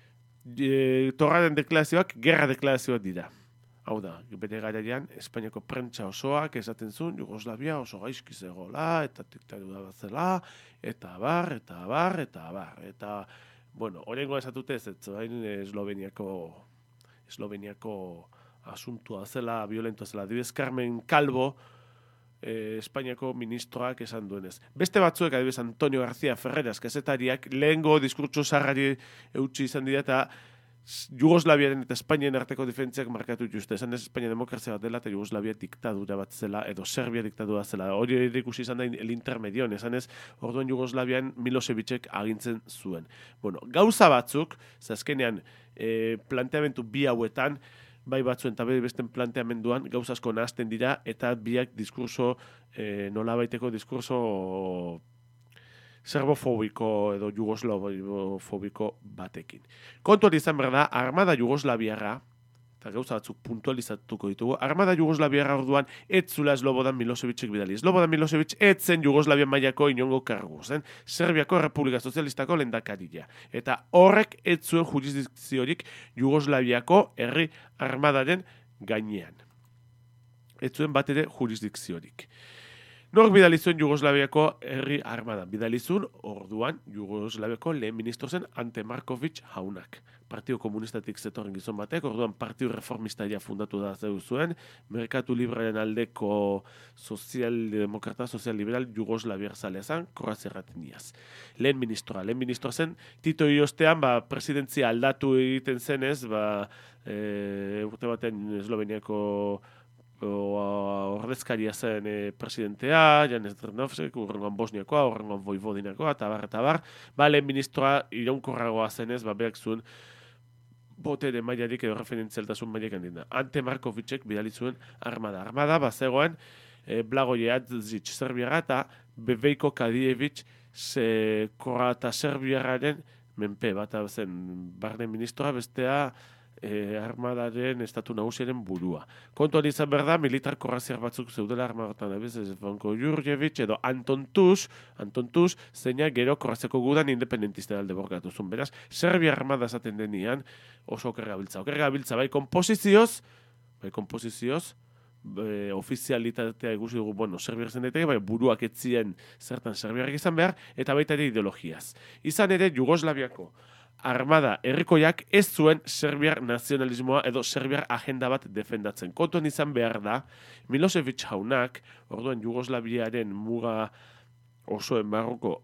e, torraren deklarazioak gerra deklarazioak dira. Hau da, bere garaian Espainiako prentsa osoak esaten zuen Jugoslavia oso gaizki zegoela, eta diktadura bat zela, eta abar, eta abar, eta abar. Eta, bueno, horrengoa esatute ez, ez hain Esloveniako, Esloveniako asuntua zela, violentoa zela. Adibidez, Carmen Calvo, Eh, Espainiako ministroak esan duenez. Beste batzuek, adibidez, Antonio García Ferreras, kazetariak, lehengo diskurtso zarrari eutxi izan dira, eta Jugoslaviaren eta Espainien arteko diferentziak markatu dituzte. Esan ez Espainia demokrazia bat dela, eta Jugoslavia diktadura bat zela, edo Serbia diktadura zela. Hori ikusi izan da el intermedion, esan ez, orduan Jugoslavian Milosevicek agintzen zuen. Bueno, gauza batzuk, zazkenean, eh, planteamentu bi hauetan, bai batzuen eta bai besten planteamenduan gauza asko nahazten dira eta biak diskurso, eh, nolabaiteko diskurso serbofobiko edo jugoslavofobiko batekin. Kontu hori izan behar da, armada jugoslaviarra, eta gauza batzuk puntualizatuko ditugu, armada jugoslaviarra orduan ez zula Slobodan Milosevicek bidali. Slobodan Milosevic ez zen Jugoslavia mailako inongo kargu, zen Serbiako Republika Sozialistako lehendakaria. Eta horrek ez zuen jurisdikziorik Jugoslaviako herri armadaren gainean. Ez zuen bat ere jurisdikziorik. Nork bidali zuen Jugoslaviako herri armada? Bidali zuen orduan Jugoslaviako lehen ministro zen Ante Markovic jaunak. Partio Komunistatik zetorren gizon batek, orduan Partio Reformistaia fundatu da zeu zuen, Merkatu Librearen aldeko sozialdemokrata, sozialliberal Jugoslaviar zalea zen, korraz erraten iaz. Lehen ministroa, lehen ministroa zen, Tito Iostean, ba, presidentzia aldatu egiten zenez, ba, e, urte batean Esloveniako ordezkaria zen e, presidentea, Janez Drnovšek, urrengoan Bosniakoa, urrengoan Vojvodinakoa, eta bar, eta bar, ba, lehen ministroa iraunkorragoa zenez, ba, berak zuen botere mailarik edo referentzialtasun mailak handina. Ante Markovicek bidali zuen armada. Armada, ba, zegoen, e, Blagoje Adzic Serbiara eta Beveiko Kadijevic se korata Serbiararen menpe, bat zen barne ministroa, bestea E, armadaren estatu nagusiaren burua. Kontuan izan behar da, militar korraziar batzuk zeudela armadatan, ez Vanko Jurjevic edo Anton Tus, Anton Tus, zeina gero korraziako gudan independentista alde borgatu zuen. Beraz, Serbia armada esaten denian oso okerra biltza. Okerra biltza, bai komposizioz, bai komposizioz, e, ofizialitatea ikusi dugu, bueno, Serbiar zen daiteke, bai buruak etzien zertan Serbiarrak izan behar, eta baita ere ideologiaz. Izan ere, Jugoslaviako armada herrikoiak ez zuen serbiar nazionalismoa edo serbiar agenda bat defendatzen. Kontuan izan behar da, Milosevic jaunak, orduan Jugoslaviaren muga osoen barruko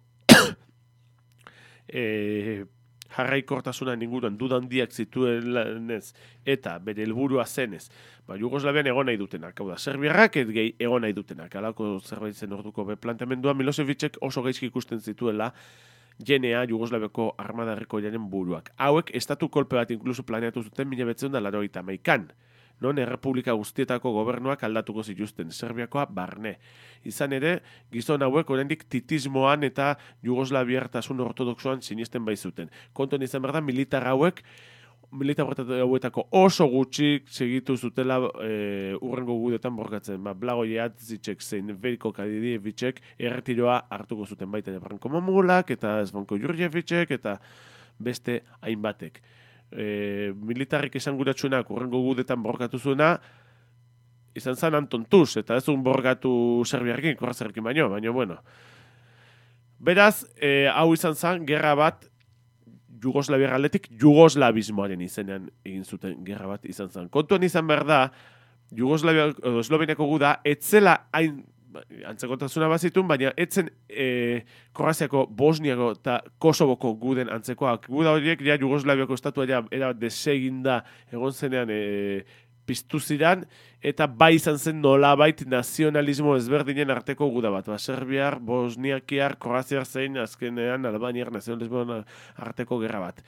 e, jarraikortasunan inguruan dudan handiak zituen lanez, eta bere helburua zenez, ba, Jugoslavian egon nahi dutenak, hau da, serbiarrak ez gehi egon nahi dutenak, alako zerbait zen orduko be planteamendua, Milosevicek oso gaizki ikusten zituela, jenea Jugoslaviako armada herrikoiaren buruak. Hauek, estatu kolpe bat inkluso planeatu zuten mila bederatziehun eta laurogeita hamaikan. Non errepublika guztietako gobernuak aldatuko zituzten, Serbiakoa barne. Izan ere, gizon hauek oraindik titismoan eta Jugoslaviartasun ortodoxoan sinisten baizuten. Kontuan izan behar da, militar hauek, militar hauetako oso gutxik segitu zutela e, urrengo gudetan borgatzen. Ba, Blagoje Adzic zein Veljko Kadijevicek erretiroa hartuko zuten baita Branko Mamulak eta Zvonko Jurjevicek eta beste hainbatek. E, militarrik esan guratsuenak urrengo gudetan borgatu zuena, izan zen Anton Tus, eta ez un borgatu serbiarkin, korrazerkin baino, baino bueno. Beraz, e, hau izan zen, gerra bat, Jugoslaviar aldetik jugoslavismoaren izenean egin zuten gerra bat izan zen. Kontuan izan behar da, Jugoslavia, edo Esloveniako guda, etzela hain, antzekotasuna bazitun, baina etzen e, Kroaziako, Bosniako eta Kosovoko guden antzekoak. Guda horiek, ja, Jugoslaviako estatua ja, era deseginda egon zenean e, piztu ziran, eta bai izan zen nolabait nazionalismo ezberdinen arteko guda bat. Ba, Serbiar, Bosniakiar, Kroaziar zein azkenean Albaniar nazionalismo arteko gerra bat.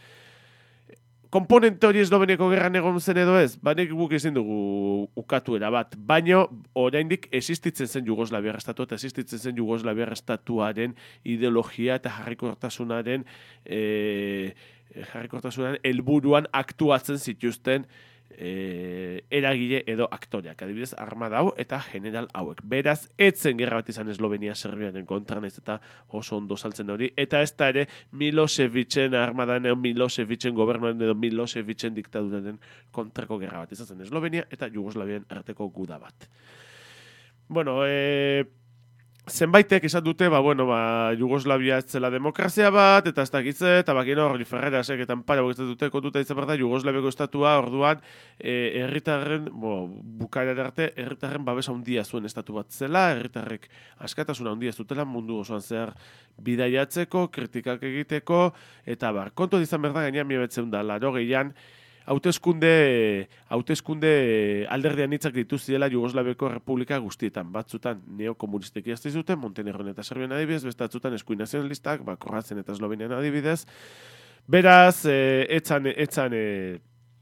Komponente hori Esloveniako gerran egon zen edo ez, banek guk ezin dugu ukatu erabat, baino oraindik existitzen zen Jugoslaviar estatua eta existitzen zen Jugoslaviar estatuaren ideologia eta jarrikortasunaren e, jarrikortasunaren helburuan aktuatzen zituzten E, eragile edo aktoreak, adibidez armada hau eta general hauek. Beraz, etzen gerra bat izan Eslovenia Serbiaren kontra, naiz eta oso ondo saltzen hori, eta ez da ere Milosevicen armadan edo Milosevicen gobernuaren edo Milosevicen diktaduraren kontrako gerra bat izan zen Eslovenia eta Jugoslavian arteko guda bat. Bueno, e, zenbaitek esan dute, ba, bueno, ba, Jugoslavia ez zela demokrazia bat, eta ez dakitze, eta bakino hori Ferrerasek eta Ampara bogetzen dute kontuta izan behar da, Jugoslaviako estatua orduan e, herritarren, bo, bukaera arte, herritarren babesa handia zuen estatu bat zela, herritarrek askatasuna handia zutela mundu osoan zehar bidaiatzeko, kritikak egiteko, eta bar, kontu izan behar da gainean mila bederatziehun eta laurogeian, hauteskunde hauteskunde alderdian hitzak dituztiela Jugoslaviako Republika guztietan, batzutan neokomunisteki hasti zuten, Montenegron eta Serbian adibidez, beste batzutan eskuin nazionalistak, ba, Kroazian eta Eslovenian adibidez. Beraz, eh, etzan, etzan, eh,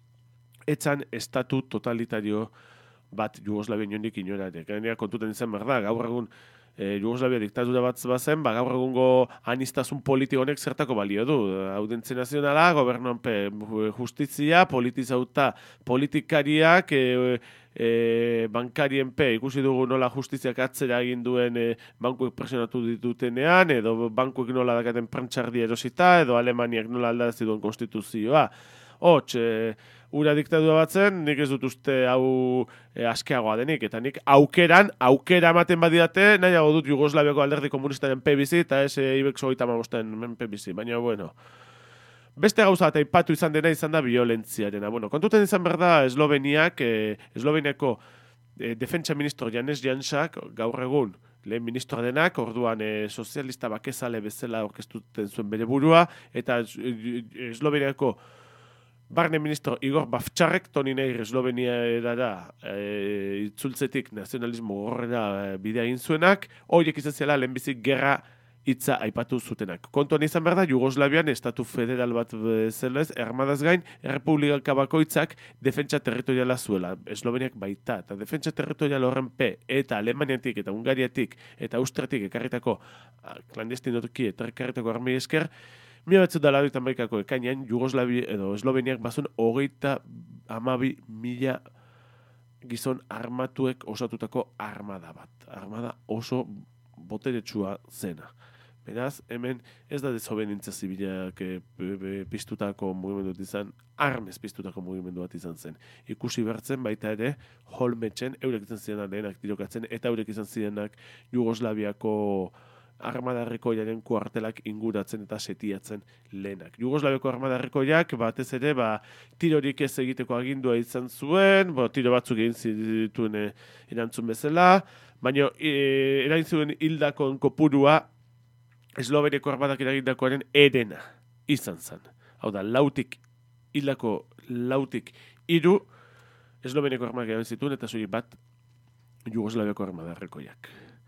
etzan estatu totalitario bat Jugoslavia inondik inorarek. Gainera kontutan izan behar da, gaur egun e, Jugoslavia diktadura bat bazen, ba, gaur egungo aniztasun politiko honek zertako balio du. Audientzia nazionala, gobernuan pe justizia, politizauta politikariak, e, e, bankarien pe, ikusi dugu nola justiziak atzera egin duen e, bankuek presionatu ditutenean, edo bankuek nola dakaten prentxardi erosita, edo Alemaniak nola aldazi duen konstituzioa. Hots, e, ura diktadura batzen, nik ez dut uste hau e, askeagoa denik, eta nik aukeran, aukera ematen badidate, nahiago dut Jugoslaviako alderdi komunistaren P B C, eta ez e, Ibex hogeita hamabosten P B C, baina bueno. Beste gauza eta aipatu izan dena izan da violentziarena. Bueno, kontuten izan behar da Esloveniak, e, Esloveniako e, defentsa ministro Janez Janšak, gaur egun, lehen ministroa denak, orduan e, sozialista bakezale bezala orkestuten zuen bere burua, eta Esloveniako barne ministro Igor Bavčarek, Toni Neir Eslovenia erara e, itzultzetik nazionalismo horrela e, bidea egin zuenak, horiek izan zela lehenbizik gerra hitza aipatu zutenak. Kontuan izan behar da, Jugoslavian estatu federal bat zelez, ermadaz gain, errepublika bakoitzak defentsa territoriala zuela. Esloveniak baita, eta defentsa territorial horren P, eta Alemaniatik, eta Ungariatik, eta Austriatik ekarritako klandestinotuki eta ekarritako armei esker, mila batzut da laurogeita hamaikako ekainean, Jugoslavia edo Esloveniak bazun hogeita hamabi mila gizon armatuek osatutako armada bat. Armada oso boteretsua zena. Beraz, hemen ez da desobedientzia zibilak e, piztutako mugimendu bat izan, armez piztutako mugimendu bat izan zen. Ikusi bertzen baita ere, holmetzen, eurek izan zirenak lehenak tirokatzen, eta eurek izan zirenak Jugoslaviako armadarrekoiaren kuartelak inguratzen eta setiatzen lehenak. Jugoslaviako armadarrekoiak batez ere ba, tirorik ez egiteko agindua izan zuen, bo, tiro batzuk egin zituen e, erantzun bezala, baina e, erain zuen hildakon kopurua Esloveniako armadak eragindakoaren erena izan zen. Hau da, lautik hildako lautik hiru Esloveniako armadak erain zituen eta zuri bat Jugoslaviako armadarrekoiak.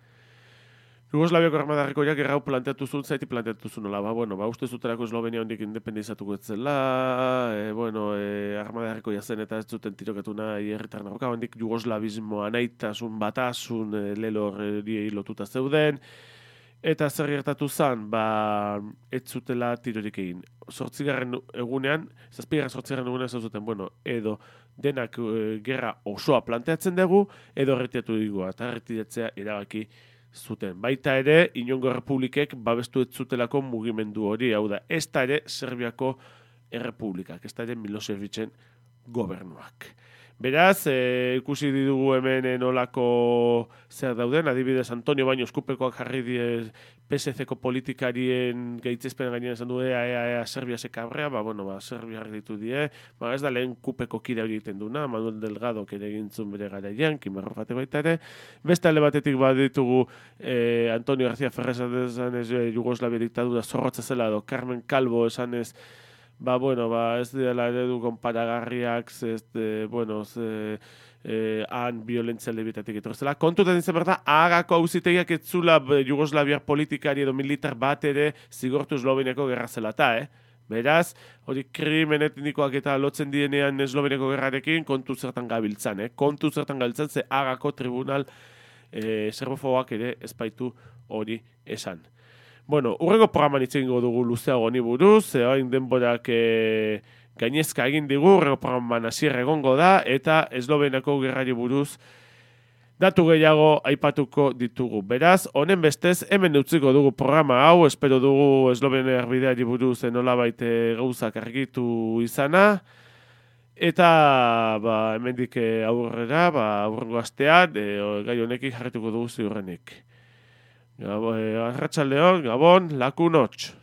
Jugoslaviako armadarrekoiak errau planteatu zuen, zaiti planteatu zuen, nola, ba, bueno, ba, uste zuterako Eslovenia hondik independizatuko etzela, e, bueno, e, armadarrekoia zen eta ez zuten tirokatu nahi herritar nagoka, hondik jugoslavismoa nahitasun, batasun, e, lelo horri lotuta zeuden, eta zer gertatu zen, ba, ez zutela tirorik egin. Zortzigarren egunean, zazpigarren zortzigarren egunean ez zuten, bueno, edo denak e, gerra osoa planteatzen dugu, edo erretiratu dugu, eta erretiratzea erabaki zuten. Baita ere, inongo errepublikek babestu ez zutelako mugimendu hori, hau da, ez da ere Serbiako errepublikak, ez da ere Milosevicen gobernuak. Beraz, e, ikusi dugu hemen nolako zer dauden, adibidez Antonio Baño eskupekoak jarri die P S C-ko politikarien gaitzezpen gainean esan du ea, ea, ea, Serbia sekabrea, ba, bueno, ba, Serbia ditu die, ba, ez da lehen kupeko kide hori egiten duna, Manuel Delgado kere egintzun bere garaian, Kimarro Fate baita ere, beste alde batetik bat ditugu eh, Antonio García Ferrez esan ez, Jugoslavia diktadura zorrotza zela, edo Carmen Calvo esan ez, ba, bueno, ba, ez dela eredu konparagarriak, ez, de, bueno, ze, eh, han violentzia lebitatik etortzela. Kontutan izan behar da, Haagako auzitegiak ez zula Jugoslaviar politikari edo militar bat ere zigortu Esloveniako gerra zelata, eh? Beraz, hori krimen etnikoak eta lotzen dienean Esloveniako gerrarekin kontu zertan gabiltzan, eh? Kontu zertan gabiltzan, ze Haagako tribunal eh, serbofoak ere espaitu hori esan. Bueno, urrengo programan hitz egingo dugu luzeago honi buruz, hain denborak e, gainezka egin digu, urrengo programan hasier egongo da, eta Esloveniako gerrari buruz datu gehiago aipatuko ditugu. Beraz, honen bestez, hemen utziko dugu programa hau, espero dugu Esloveniar bideari buruz nolabait gauzak argitu izana, eta ba, hemendik aurrera, ba, aurrengo astean, e, gai honekin jarrituko dugu ziurrenik. Arratsaldeon, Gabon, laku nots.